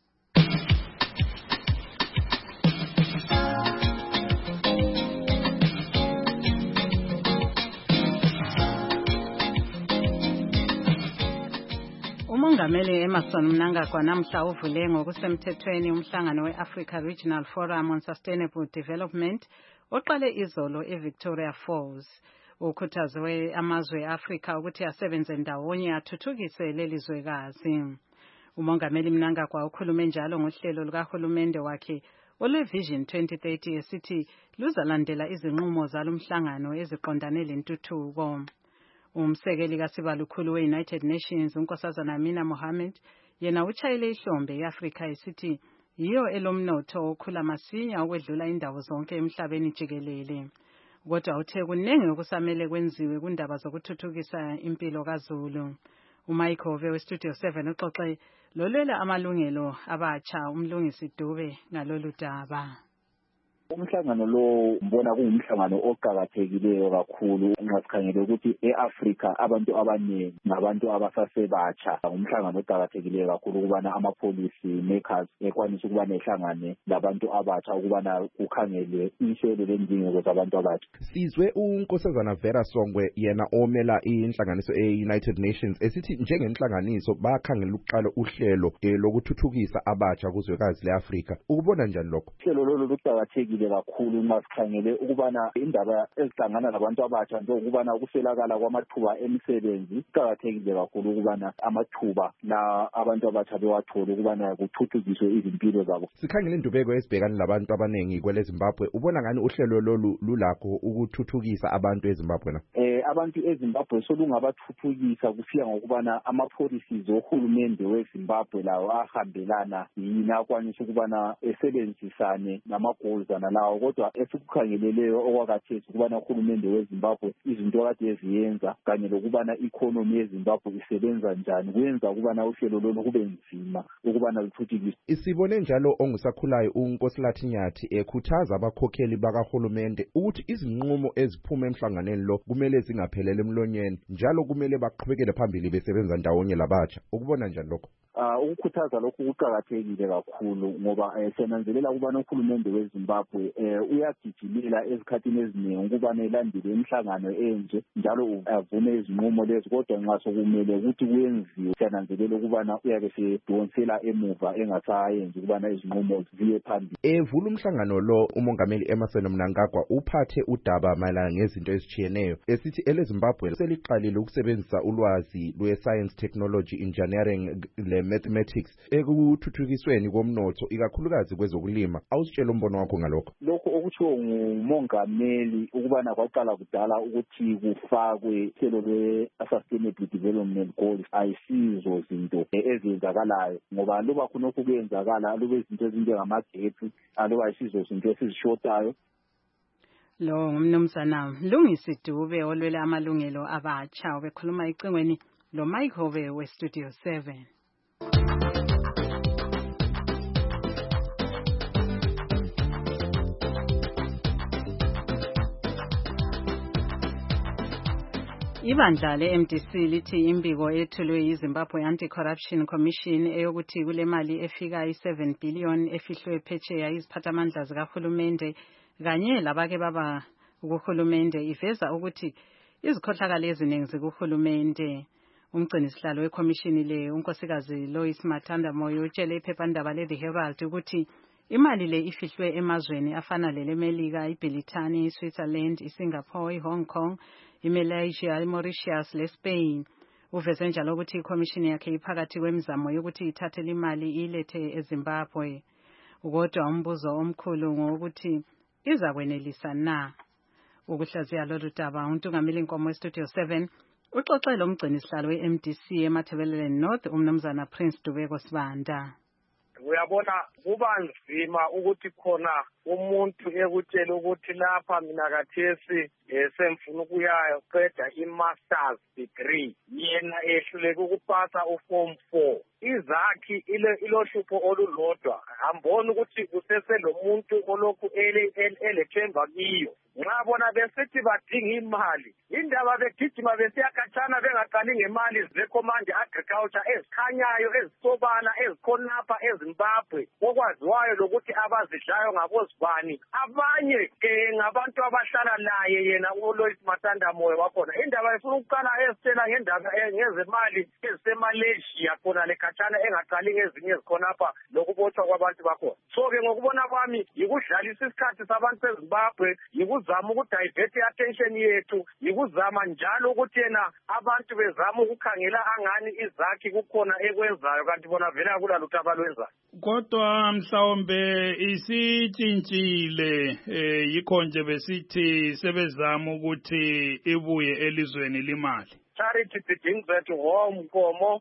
uMongameli Emmerson Mnangagwa namhla uvule ngokusemthethweni umhlangano we-Africa Regional Forum on Sustainable Development oqale izolo eVictoria Falls. Ukhuthazwe amazwe e-Afrika ukuthi asebenze ndawonye athuthukise lelizwekazi. uMongameli Mnangagwa ukhulume njalo ngohlelo lukahulumende wakhe olwe-Vision 2030 esithi luzalandela izinqumo zalomhlangano eziqondane lentuthuko. Umsekeli kasibalukhulu we-United Nations uNkosazana Amina Mohammed yena utshayile ihlombe i-Afrika esithi yiyo elomnotho okhula masinya ukwedlula indawo zonke emhlabeni jikelele. Kodwa uthe kunenge okusamele kwenziwe kundaba zokuthuthukisa impilo kaZulu. uMichael Ove weStudio 7 uxoxe lolela amalungelo abatsha umlungisi Dube ngalolu daba. Umhlangano lo mbona kungumhlangano oqhakathekileyo kakhulu nxa sikhangele ukuthi eAfrica abantu abaningi ngabantu abasasebatsha umhlangano oqhakathekileyo kakhulu ukubana ama-policy makers ekwanisa ukuba nehlangane labantu abatsha ukubana kukhangele inhlelo lendingeko zabantu abatsha. Sizwe uNkosazana Vera Songwe yena omela inhlanganiso e-United Nations esithi njengenhlanganiso bakhangela ukuqala uhlelo lokuthuthukisa abatsha kuzwekazi leAfrica. Ukubona njani lokho? Uhlelo lolu luqhakathekile kakhulu nxa sikhangele ukubana indaba ezihlangana labantu abatsha njengokubana ukufelakala kwamathuba emisebenzi kuqakathekile kakhulu ukubana amathuba la abantu abatsha bewathole ukubana kuthuthukiswe izimpilo zabo. Sikhangele indubeko ezibhekane labantu abanengi kwele Zimbabwe ubona ngani uhlelo lolu lulakho ukuthuthukisa abantu eZimbabwe na? Abantu eZimbabwe solungabathuthukisa kufika ngokubana ama-policies ohulumende weZimbabwe lawo ahambelana yini akwanisa ukubana esebenzisane nama-goals lawo kodwa esikukhangeleleyo okwakathesi ukubana uhulumende weZimbabwe izinto kade eziyenza kanye lokubana i-economy yeZimbabwe isebenza njani kuyenza ukubana uhlelo lolu kube nzima ukubana luthuthukiswe. Isibone njalo ongusakhulayo uNkosilathi Nyathi ekhuthaza abakhokheli bakahulumende ukuthi izinqumo eziphuma emhlanganweni lo kumele zingaphelele emlonyeni njalo kumele baqhubekele phambili besebenza ndawonye labatsha. Ukubona njani lokho? ukukhuthaza lokhu kuqakathekile kakhulu ngoba siyananzelela ukubana uhulumende weZimbabwe uyagijimela ezikhathini eziningi ukubana elandele imihlangano enje njalo avume izinqumo lezi, kodwa nxa sokumele ukuthi kuyenziwe siyananzelela ukubana uyabe sedonsela emuva engasayenzi ukubana izinqumo ziye phambili. Evula umhlangano lo umongameli Emmerson Mnangagwa uphathe udaba mayelana ngezinto ezitshiyeneyo esithi eleZimbabwe seliqalile ukusebenzisa ulwazi lwe-science, technology, engineering le-mathematics ekuthuthukisweni komnotho ikakhulukazi kwezokulima. Awusitshela umbono wakho ngalokho. Lokho okutshiwo ngumongameli ukubana kwaqala kudala ukuthi kufakwe uhlelo lwe-sustainable development goals ayisizo zinto ezenzakalayo ngoba loba khonokho kuyenzakala loba izinto ezinjengamagetsi aloba ayisizo zinto esizishotayo. Lo ngumnumzana Lungisi Dube olwela amalungelo abatsha obekhuluma icingweni lo Mike Hove we-Studio 7. Ibandla le-MDC lithi imbiko ethulwe yiZimbabwe Anti-Corruption Commission eyokuthi kule mali efika i-7 billion efihlwe phetsheya iziphathamandla zikahulumende kanye labake baba kuhulumende iveza ukuthi izikhohlakalo eziningi zikuhulumende. Umgcinisihlalo wekhomishini le unkosikazi Lois Mathanda Moyo utshele iphephandaba le-The Herald ukuthi imali le ifihlwe emazweni afana lelemelika, iBritani, iSwitzerland, iSingapore, iHong Kong, iMalaysia, iMauritius leSpain. Uveze njalo ukuthi ikhomishini yakhe iphakathi kwemizamo yokuthi ithathe imali ilethe eZimbabwe. Kodwa umbuzo omkhulu ngokuthi iza kwenelisa na ukuhlaziya lolu daba. Untungameli Nkomo we-Studio 7 uxoxele umgcinisihlalo we-MDC eMatabeleland North umnumzana Prince Dubeko Sibanda. Uyabona kuba nzima ukuthi khona umuntu ekutshela ukuthi lapha mina kathesi semfuna ukuyaqeda i-master's degree yena ehluleke ukupasa uform 4 izakhi ilohlupho olulodwa ambona ukuthi kuseselo muntu olokhu elethemba kiyo nxa bona besithi badinga imali indaba begijima besiyakhatshana bengaqali ngemali ze-Command Agriculture ezikhanyayo ezisobala ezikhonapha eZimbabwe okwaziwayo lokuthi abazidlayo ngabozibani abanye ngabantu abahlala naye yena uLois Mathanda Moyo wakhona indaba efuna ukuqala esitshela ngendaba ngezemali ezisemalaysia khona lekhatshana engaqali ngezinye ezikhonapha lokubotshwa kwabantu bakhona. So-ke ngokubona kwami yikudlalisa isikhathi sabantu beZimbabwe yikuzama ukudivert i-attention yethu yikuzama njalo ukuthi yena abantu bezama ukukhangela angani izakhi kukhona ekwenzayo kanti bona vele akulalutho abalwenzayo. Kodwa mhlawumbe isitshintshile yikho nje besithi sebezama ukuthi ibuye elizweni limali. Charity begins at home Nkomo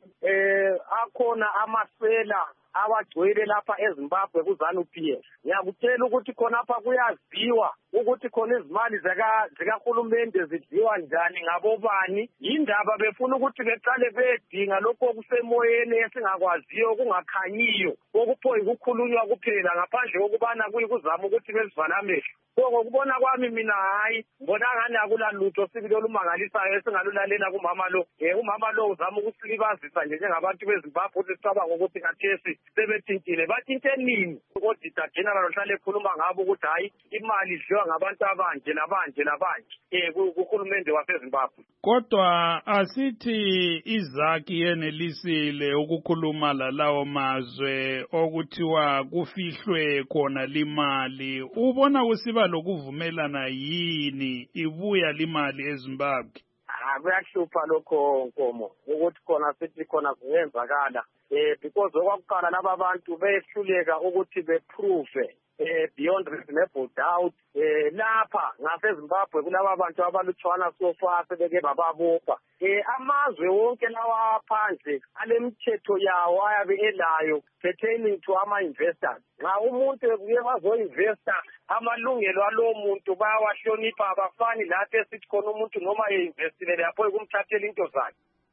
akhona amasela abagcwele lapha eZimbabwe kuZANU-PF. Ngiyakutshela ukuthi khonapha kuyaziwa ukuthi khona izimali zikahulumende zidliwa njani ngabobani. Yindaba befuna ukuthi beqale bedinga lokho okusemoyeni esingakwaziyo okungakhanyiyo okupho yikukhulunywa kuphela ngaphandle kokubana kuyikuzama ukuthi bezivala amehlo. Ngokubona kwami mina hayi ngibona ngani akulalutho sibili olumangalisayo esingalulalela kumama lo. Umama lo uzama ukusilibazisa nje njengabantu beZimbabwe ukuthi sicabanga ukuthi kathesi sebethintile bathinte nini odita general ohlale ekhuluma ngabo ukuthi hayi imali idliwa ngabantu abanje nabanje kuhulumende waseZimbabwe. Kodwa asithi izakhi yenelisile ukukhuluma lalawo mazwe okuthiwa kufihlwe khona limali ubona kusiba lokuvumelana yini ibuya limali eZimbabwe? Kuyahlupha lokho Nkomo ukuthi khona sithi khona kungenzakala because okwakuqala laba abantu behluleka ukuthi beprove beyond reasonable doubt lapha ngaseZimbabwe kulaba bantu abalutshwana so far sebeke bababopha. Amazwe wonke lawa aphandle alemthetho yawo ayabe elayo pertaining to ama-investors. Nxa umuntu ebuye bazo-investa amalungelo alowo muntu bayawahlonipha abafani lathi esithi khona umuntu noma e-investile lapho kumthathela into zakhe.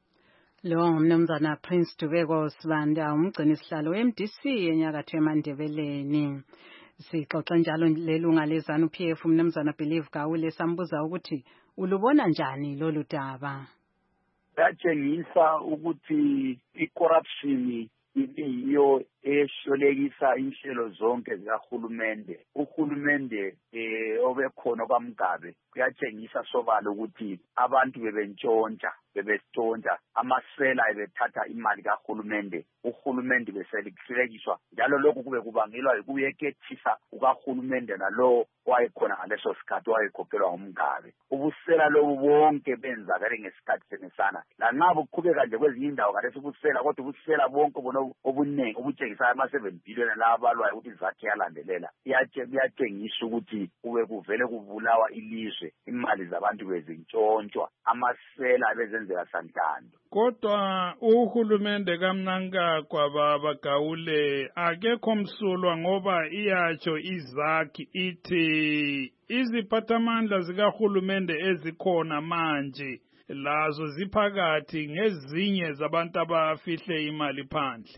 Lo ngumnumzana Prince Dubeko Sibanda umgcinisihlalo we-MDC enyakatho eMandebeleni. Sixoxa njalo lelunga leZANU-PF umnumzana Believe Gawule sambuza ukuthi ulubona njani lolu daba. Yatshengisa ukuthi i-corruption ibiyiyo esholekisa inhlelo zonke zikahulumende. Uhulumende obekhona kwaMgabe kuyatshengisa sobala ukuthi abantu bebentshontsha amasela ebethatha imali kahulumende, uhulumende beselekiswa, njalo lokhu kube kubangelwa yikuyekethisa kukahulumende nalo wayekhona ngaleso sikhathi wayekhokhelwa nguMgabe. Ubusela lobu bonke benzakale ngesikhathi senesana, lanxa buqhubeka nje kwezinye indawo ngalesi ubusela, kodwa ubusela bonke bona obunengi obutshengisa ama-7 billion la abalwayo ukuthi izakhi yalandelela iyatshengisa ukuthi kube kuvele kubulawa ilizwe, imali zabantu bezintshontshwa, amasela bezenzeka sanhlando. Kodwa uhulumende kaMnangagwa Bagawule akekho msulwa ngoba iyatsho izakhi ithi iziphathamandla zikahulumende ezikhona manje lazo ziphakathi ngezinye zabantu abafihle imali phandle.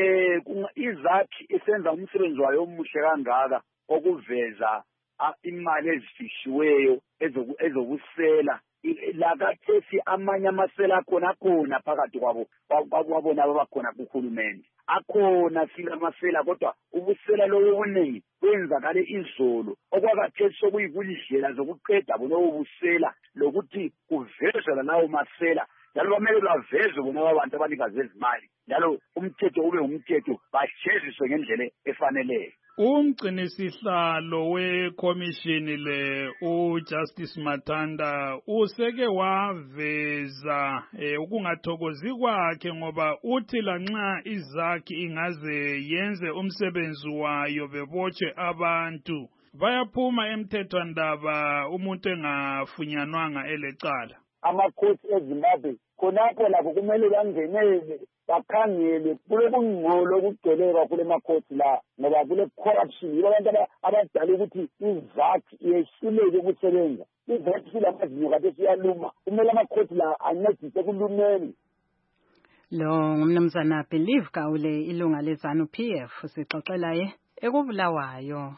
Izakhi isenza umsebenzi wayo omuhle kangaka okuveza imali ezifishiweyo ezobusela lakathesi amanye amasela akhona phakathi kwabona abakhona kuhulumende. Akhona sila amasela kodwa ubusela lobo obuningi kwenzakale izolo okwakathesi sokuyikundlela zokuqeda bona obusela lokuthi kuvezwe lawo masela, njalo bamele bavezwe bona abantu abanikazi ezimali, njalo umthetho ube umthetho bajeziswe ngendlela efaneleyo. Umgcinisihlalo wekhomishini le uJustice Matanda useke waveza ukungathokozi kwakhe ngoba uthi lanxa izakhi ingaze yenze umsebenzi wayo bebotshwe abantu bayaphuma emthethwandaba umuntu engafunyanwanga elecala. Amakhosi eZimbabwe khonapho lakho kumele bangenele bakhangele kulokungqolo okugcwele kule makhosi la, ngoba kule corruption yibo abantu abadala ukuthi izakhi yehluleke ukusebenza. Izakhi silamazinyo kade siyaluma, kumele amakhosi la ancedise kulumeni. Lo ngumnumzana Believe Gawule, ilunga lezanu PF, sixoxela ye ekubulawayo.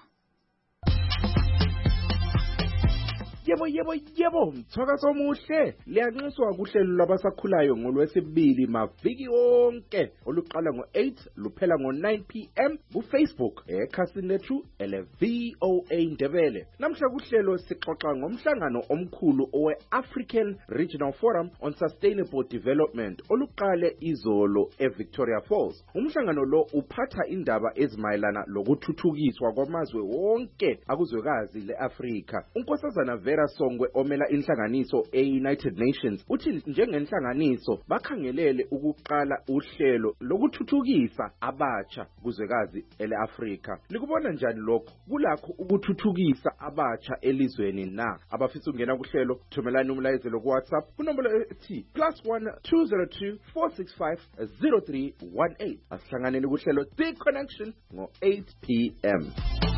Yebo, mthakazo omuhle liyanxiswa kuhlelo labasakhulayo ngolwesibili maviki onke oluqala ngo-8 luphela ngo-9 PM kuFacebook ekhasini lethu ele-VOA Ndebele. Namhla kuhlelo sixoxa ngomhlangano omkhulu owe-African Regional Forum on Sustainable Development oluqale izolo eVictoria Falls. Umhlangano lo uphatha indaba ezimayelana lokuthuthukiswa kwamazwe wonke akuzwekazi le-Afrika. Unkosazana Vera Songwe omela inhlanganiso e-United Nations uthi njengenhlanganiso bakhangelele ukuqala uhlelo lokuthuthukisa abatsha kuzwekazi ele-Afrika. Likubona njani lokho? Kulakho ukuthuthukisa abatsha elizweni na? Abafisa ukungena kuhlelo thumelani umlayezelo ku WhatsApp kunombolo ethi +1 202 465 0318. Asihlanganeni kuhlelo The Connection ngo-8 PM.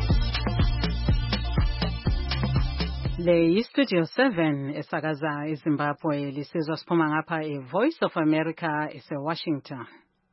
Le Studio 7 esakaza eZimbabwe lisizwa siphuma ngapha Voice of America eseWashington.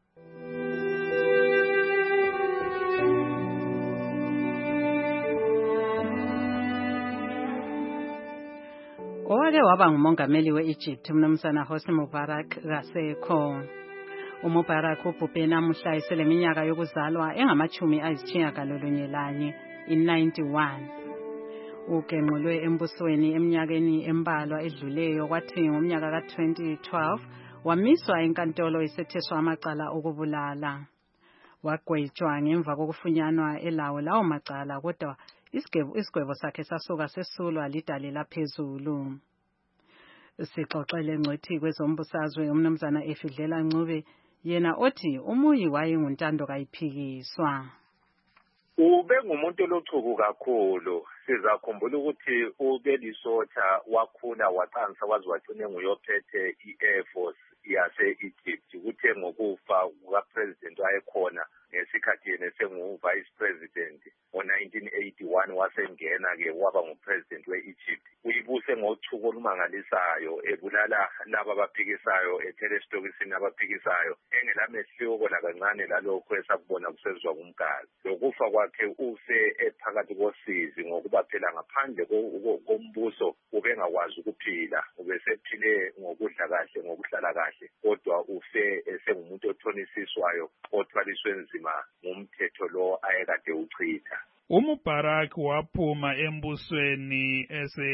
Owake waba ngumongameli we-Egypt umnumzana Hosni Mubarak kasekho. uMubarak ubhubhe namuhla eseleminyaka yokuzalwa engama-91 in-91. Ugenqulwe embusweni eminyakeni embalwa edluleyo kwathi ngomnyaka ka-2012 wamiswa enkantolo esetheswa amacala okubulala. Wagwetshwa ngemva kokufunyanwa elawo lawo macala kodwa isigwebo sakhe sasuka sesulwa lidale laphezulu. Sixoxele ngcwethi kwezombusazwe umnumzana Efidlela Ncube yena othi umuyi wayenguntando kayiphikiswa. Ube ngumuntu lochuku kakhulu. Sizakhumbula ukuthi uBelisotha wakhula waqansa waze wagcine nguyophethe i-Air Force yase-Egypt. Kuthe ngokufa kukapresident wayekhona ngesikhathi yena esengu-vice president ngo-1981 wasengena-ke waba ngupresident we-Egypt. uyibuse ngothuko olumangalisayo ebulala laba abaphikisayo ethele esitokisini abaphikisayo engelamehloko lakancane lalokho esakubona kusezwa kumkazi. Lokufa kwakhe ufe ephakathi kosizi ngokuba phela ngaphandle kombuso ubengakwazi ukuphila, ubesephile ngokudla kahle ngokuhlala kahle, kodwa ufe esengumuntu othonisiswayo othwaliswe nzima ngumthetho lo ayekade uchitha. uMubarak waphuma embusweni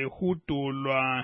esehudulwa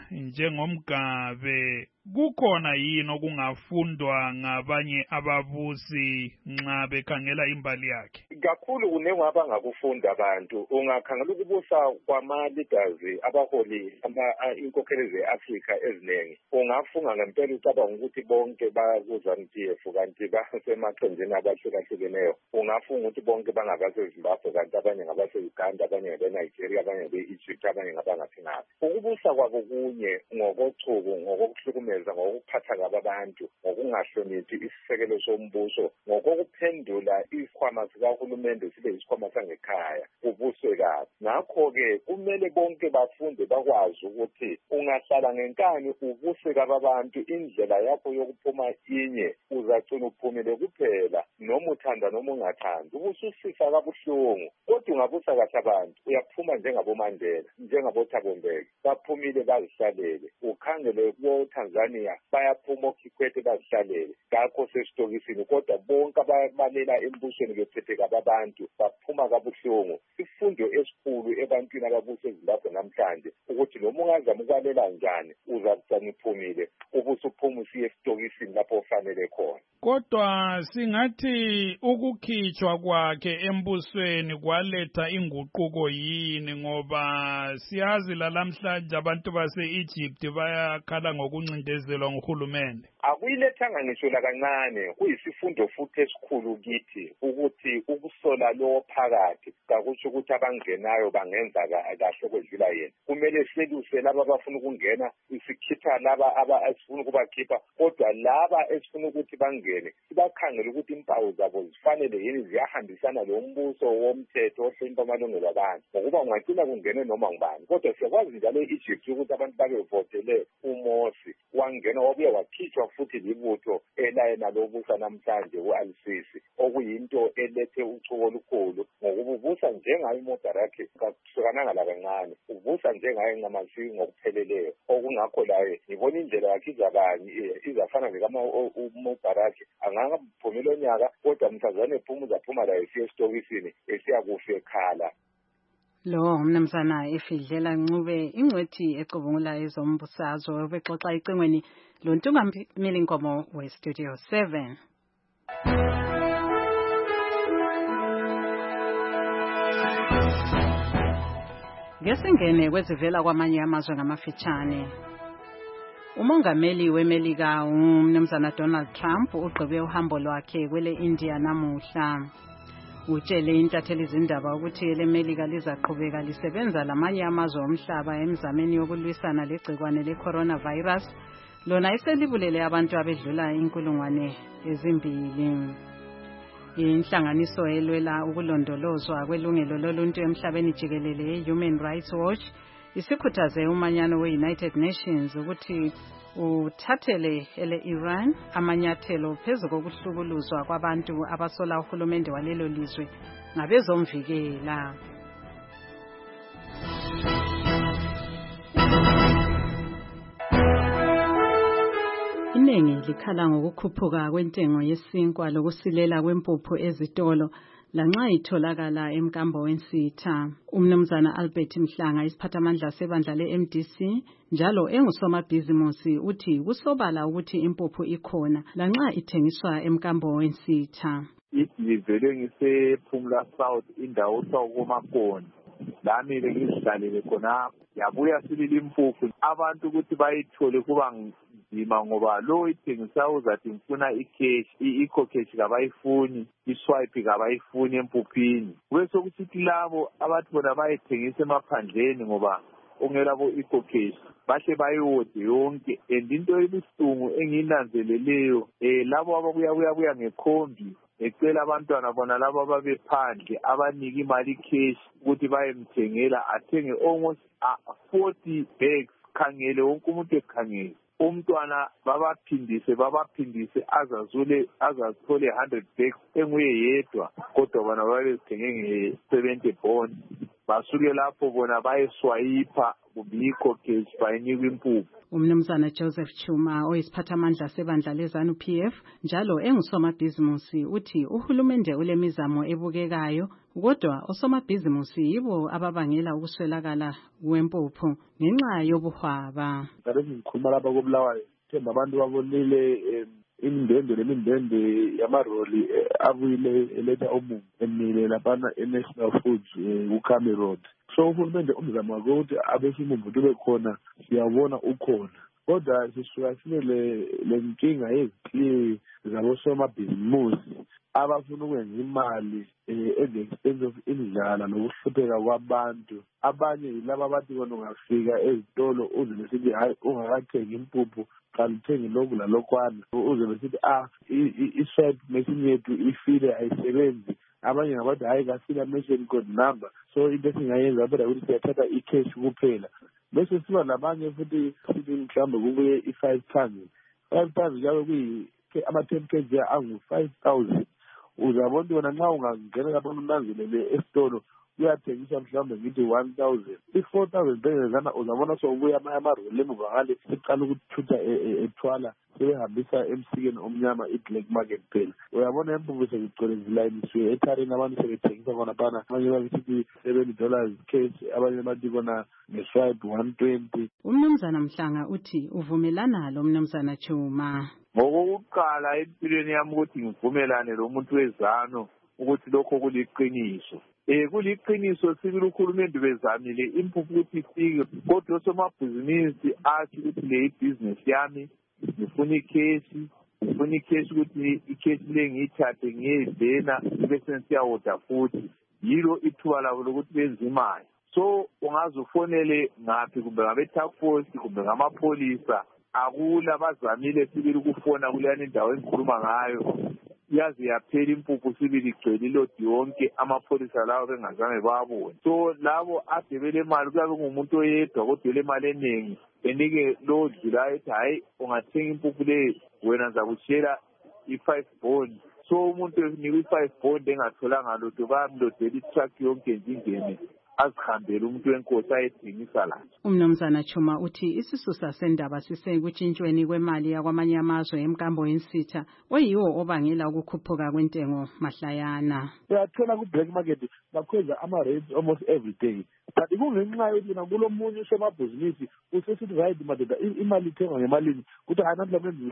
njengomgabe. Kukhona yini okungafundwa ngabanye ababusi nxa bekhangela imbali yakhe? Kakhulu kunengwa abangakufunda abantu. Ungakhangela ukubusa kwama-leaders abaholi inkokheli ze-Afrika eziningi, ungafunga ngempela ucabanga ukuthi bonke bakuzantiyefu kanti basemaqenjini abahlukahlukeneyo. Ungafunga ukuthi bonke bangabaseZimbabwe kanti abanye ngabase-Uganda, abanye ngabe-Nigeria, abanye ngabe-Egypt, abanye ngabangaphi ngaphi. Ukubusa kwabo kunye ngokochuku, ngokokuhlukumeza, ngokuphatha kabi abantu, ngokungahloniphi isisekelo sombuso, ngokuphendula isikhwama sikahulumende sibe isikhwama sangekhaya, kubuswe kabi. Ngakho-ke kumele bonke bafunde bakwazi ukuthi ungahlala ngenkani ubuse kabi abantu, indlela yakho yokuphuma inye, uzagcina uphumile kuphela noma uthanda noma ungathandi. Ubususisa kabuhlungu, kodwa ungabusa kahle abantu uyaphuma njengaboMandela, njengaboThabo Mbeki, baphumile bazihlalele. Ukhangele kuTanzania bayaphuma oKikwete bazihlalele, ngakho sesitokisini, kodwa bonke ababalela embusweni bephethe kabi abantu baphuma kabuhlungu. Ifundo esikhulu ebantwini ababusa eZimbabwe namhlanje ukuthi noma ungazama ukwalela njani uzagcina uphumile, ubusuphuma usiye esitokisini lapho ofanele khona. Kodwa singathi ukukhitshwa kwakhe embusweni kwaletha inguquko yini, ngoba siyazi lalamhlanje abantu base-Egypt bayakhala ngokuncindezelwa nguhulumende? Akuyilethanga ngisho lakancane, kuyisifundo futhi esikhulu kithi ukuthi ukusola lo phakathi kakusho ukuthi abangenayo bangenza kahle kwedlula yena. Kumele seluse laba abafuna ukungena, isikhipha laba esifuna ukubakhipha, kodwa laba esifuna ukuthi bangene sibakhangele ukuthi impawu zabo zifanele yini, ziyahambisana lo mbuso womthetho ohlonipha amalungelo abantu, ngokuba ungacina kungene noma ngubani. Kodwa siyakwazi njalo e-Egypt ukuthi abantu bake votele uMorsi, wangena wabuye wakhitshwa futhi libutho elayena lobusa namhlanje u-Al-Sisi, okuyinto elethe uchubo olukhulu ngokuba ubusa njengaye uMubarak kakuhlukananga lakancane, ubusa njengaye Ncamashi ngokupheleleyo. Okungakho laye ngibona indlela yakhe izafana nekamaMubarak, angangaphumile onyaka kodwa mhlazane ephuma uzaphuma la esiya esitokisini esiyakufa ekhala. Lo mnumzana Efidlela Ncube, ingcwethi ecubungula ezombusazwe, bexoxa icingweni loNtungamili Nkomo weStudio 7. Ngesingene kwezivela kwamanye amazwe ngamafitshane. Umongameli weMelika umnumzana Donald Trump ugqibe uhambo lwakhe kwele India namuhla. Utshele intatheli zindaba ukuthi eleMelika lizaqhubeka lisebenza lamanye amazwe omhlaba emzameni yokulwisana legcikwane le-coronavirus, lona iselibulele abantu abedlula 2,000. Inhlanganiso elwela ukulondolozwa kwelungelo loluntu emhlabeni jikelele Human Rights Watch isikhuthaze umanyano we-United Nations ukuthi uthathele ele-Iran amanyathelo phezu kokuhlukuluzwa kwabantu abasola uhulumende walelo lizwe ngabezomvikela. Iningi likhala ngokukhuphuka kwentengo yesinkwa lokusilela kwempuphu ezitolo lanxa itholakala emkambo wensitha. Umnumzana Albert Mhlanga, isiphathamandla sebandla le-MDC njalo engusomabhizimusi, uthi kusobala ukuthi impuphu ikhona lanxa ithengiswa emkambo wensitha. Ngivele ngisePhumla South, indawo okuthiwa kuMakoni. Lami bengizihlalele khonapho, yabuya silile impuphu abantu ukuthi bayithole kuba nzima ngoba lo ithengisayo uzathi ngifuna i-cash kabayifuni, iswipe kabayifuni empuphini. Kube sokusithi labo abathi bona bayithengisa emaphandleni ngoba ongelabo i-cash bahle bayode yonke. And into ebuhlungu engiyinanzeleleyo labo ababuya ngekhombi ecela abantwana bona labo ababephandle abanika imali cash ukuthi bayemthengela athenge almost 40 bags khangele wonke umuntu ekhangele umntwana babaphindise azazithole 100 bags enguye yedwa kodwa bona babezithenge nge-70 bond basuke lapho bona bayeswayipha kubikho cash bayinikwa impuphu. Umnumzana Joseph Chuma oyisiphathamandla sebandla lezanu PF njalo engusomabhizimusi uthi uhulumende ulemizamo ebukekayo kodwa osomabhizimusi yibo ababangela ukuswelakala kwempuphu ngenxa yobuhwaba. Ngalezo ngikhuluma lapha koBulawayo themba abantu babonile imindende yamaroli abuyile eletha omungu emile laphana eNational Foods uKhame Road. So uhulumende umzamo wakhe ukuthi abesimumvu tube khona siyabona ukhona kodwa sisuka sibe le nkinga yezikli zabosomabhizimusi abafuna ukwenza imali at the expense of indlala nokuhlupheka kwabantu. Abanye yilaba abantu bona ungafika ezitolo uze besithi hayi ungakathengi impuphu kanti uthengi lokhu lalokwana uze besithi i-swipe machine yethu ifile ayisebenzi. Abanye ngabathi hayi kasila mention code number so into esingayenza phela ukuthi siyathatha i-cash kuphela bese siba labanye futhi mhlawumbe kubuye i-5 tons yabe ama-10 kg angu-5,000 uzabona wona nxa ungangena lapho unanzelele esitolo kuyathengiswa mhlawumbe ngithi 1,000 i-4,000 bengezana uzabona sokubuya amaroli emuva ngale seqala ukuthutha ethwala sebehambisa emsikeni omnyama i-black market phela. Uyabona impuphu sekugcwele zilayinisiwe ethareni abantu sebethengisa khona phana abanye babesithi $70 cash abanye bathi kona nge-swipe 120. Umnumzana Mhlanga uthi uvumelana lo mnumzana Chuma. Ngokokuqala empilweni yami ukuthi ngivumelane lo muntu wezano ukuthi lokho kuliqiniso. Kuliqiniso sibili uhulumende bezamile impuphu ukuthi ifike kodwa osomabhizinisi athi ukuthi le business yami ngifuna ikheshi ukuthi ikheshi le ngiyithathe ngiyedena bese siyawoda futhi yilo ithuba labo lokuthi benze imali. So ungaze ufonele ngaphi kumbe ngabe-task force kumbe ngamapolisa akula bazamile sibili ukufona kuleyani indawo engikhuluma ngayo yaze yaphela impuphu sibili igcwele ilodi yonke amapolisa lawo bengazange babone. So labo ade belemali kuyabe ngumuntu oyedwa kodwa elemali eningi enike lo odlulayo ethi hayi ungathenga impuphu le wena ngizakushiyela i-5 bond. So umuntu enikwa i-5 bond engatholanga lutho bayamlodela i-truck yonke nje ingene azihambele umuntu wenkosi ayethengisa la. Umnumzana Chuma uthi isisusa sendaba sisekutshintshweni kwemali yakwamanye amazwe emkambo yensitha oyiwo obangela ukukhuphuka kwentengo mahlayana. Uyathola ku-black market bakhweza ama-rates almost every day but kungenxa yokuthi nakulo munye usomabhizinisi usesithi right madoda imali ithengwa ngemalini kuthi hayi namhlanje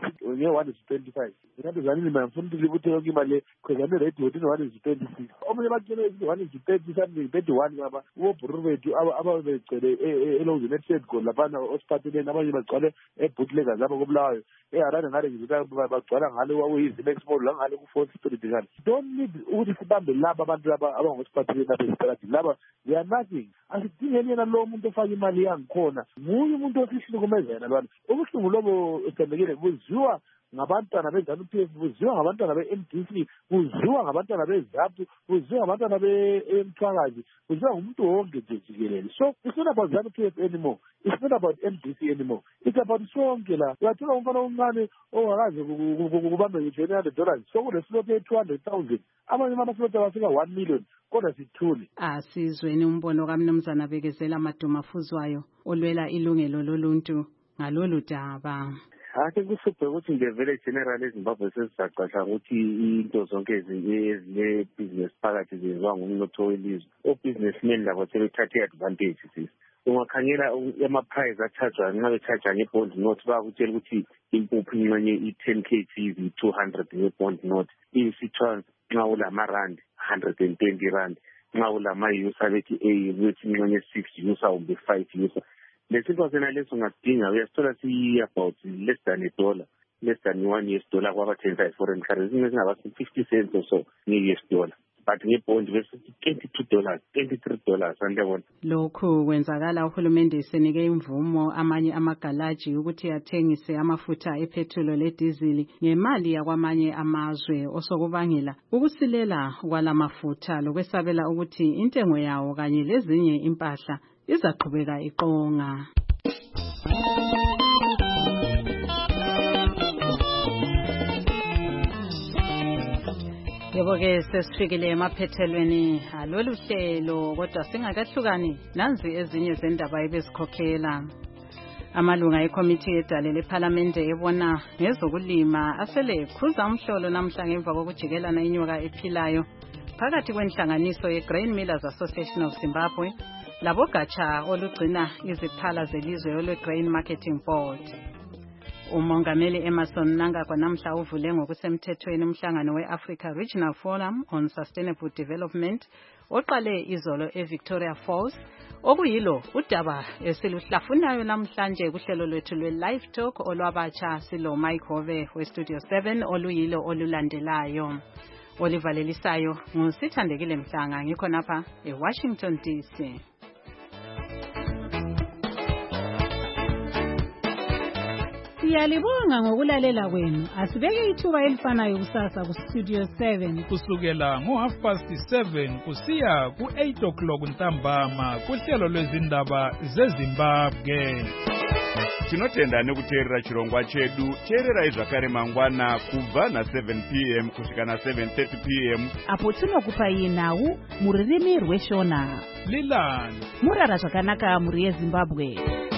nge-125 ngathi zanini mina ngifuna ukuthi libuthe yonke imali le khwezani irate yokuthi 126 omunye batshele 130 something 31 ngaba wobhuru bethu ababegcwele elozini etrade goal laphana osiphatheleni abanye bagcwale ebootleka zabo koBulawayo eharare ngale ngizita bagcwala ngale wakuyizilex mall la ngale ku4th street ngale. Don't need ukuthi sibambe laba abantu laba abangosiphatheleni lapha esiphakathi laba they are nothing. Asidingeni yena lo muntu ofaka imali yangikhona nguye umuntu osihlukumeza yena lwana ubuhlungu lobo esithembekile buziwa ngabantwana bezanu PF buziwa ngabantwana be-MDC buziwa ngabantwana beZAPU buziwa ngabantwana beMthwakazi buziwa ngumuntu wonke nje jikelele. So it's not about ZANU PF anymore, it's not about MDC anymore, it's about sonke la. Uyathola umfana omncane ongakaze kubambe ngitsho $100 sokunesilothe 200,000 abanye amasilothe abafika 1 million kodwa sithule. Asizweni umbono kaMnumzana Bekezela Madumafuzwayo olwela ilungelo loluntu ngalolu daba. Ake kusuphe ukuthi ngevele general eZimbabwe sesizaqasha ukuthi into zonke ezine-business phakathi zenziwa ngumnotho welizwe. O-businessmen labo sebethathe i-advantage sisi. Ungakhangela ama-price achajwa nxa bechaja nge-bond note bayakutshela ukuthi impuphu inxenye i-10 kg i-200 nge-bond note. Isithiwa nxa ulamarandi 120 rand. Nxa ulama-yusa bethi bethi inxenye 6 yusa kumbe 5 yusa. Lesinto sena leso ungasidinga uyasithola about less than $1, less than $1 kwabathenga i-foreign currency ngaba 50 cents or so nge-US dollar. but ngebhondi besithi $22 $23 andiyabona. Lokhu kwenzakala uhulumende esenike imvumo amanye amagalaji ukuthi athengise amafutha epetrol ledizili ngemali yakwamanye amazwe osokubangela ukusilela kwalamafutha lokwesabela ukuthi intengo yawo kanye lezinye impahla izaqhubeka iqonga. Yebo-ke sesifikile emaphethelweni alolu hlelo kodwa singakahlukani nanzi ezinye zendaba ebezikhokhela. Amalunga ekomiti yedale lephalamende ebona ngezokulima asele ekhuza umhlolo namhla ngemva kokujikelana inyoka ephilayo phakathi kwenhlanganiso ye-Grain Millers Association of Zimbabwe labogatsha olugcina iziphala zelizwe olwe-Grain Marketing Board. Umongameli Emmerson Mnangagwa namhla uvule ngokusemthethweni umhlangano we-Africa Regional Forum on Sustainable Development oqale izolo eVictoria Falls okuyilo udaba esiluhlafunayo namhlanje kuhlelo lwethu lwe-Live Talk olwabatsha silo Mike Hove we-Studio 7 oluyilo olulandelayo. Olivalelisayo ngusithandekile Mhlanga ngikho napha eWashington DC. Siyalibonga ngokulalela kwenu. Asibeke ithuba elifanayo kusasa ku Studio 7 kusukela ngo7:30 kusiya ku8 ntambama kuhlelo lwezindaba zeZimbabwe. Tinotenda nekuteerera chirongwa chedu. Teerera izvakare mangwana kubva na7 p.m. kusvika na7:30 p.m. apo tinokupa nawu muririmi rweshona. Lilani murara zvakanaka muri yeZimbabwe.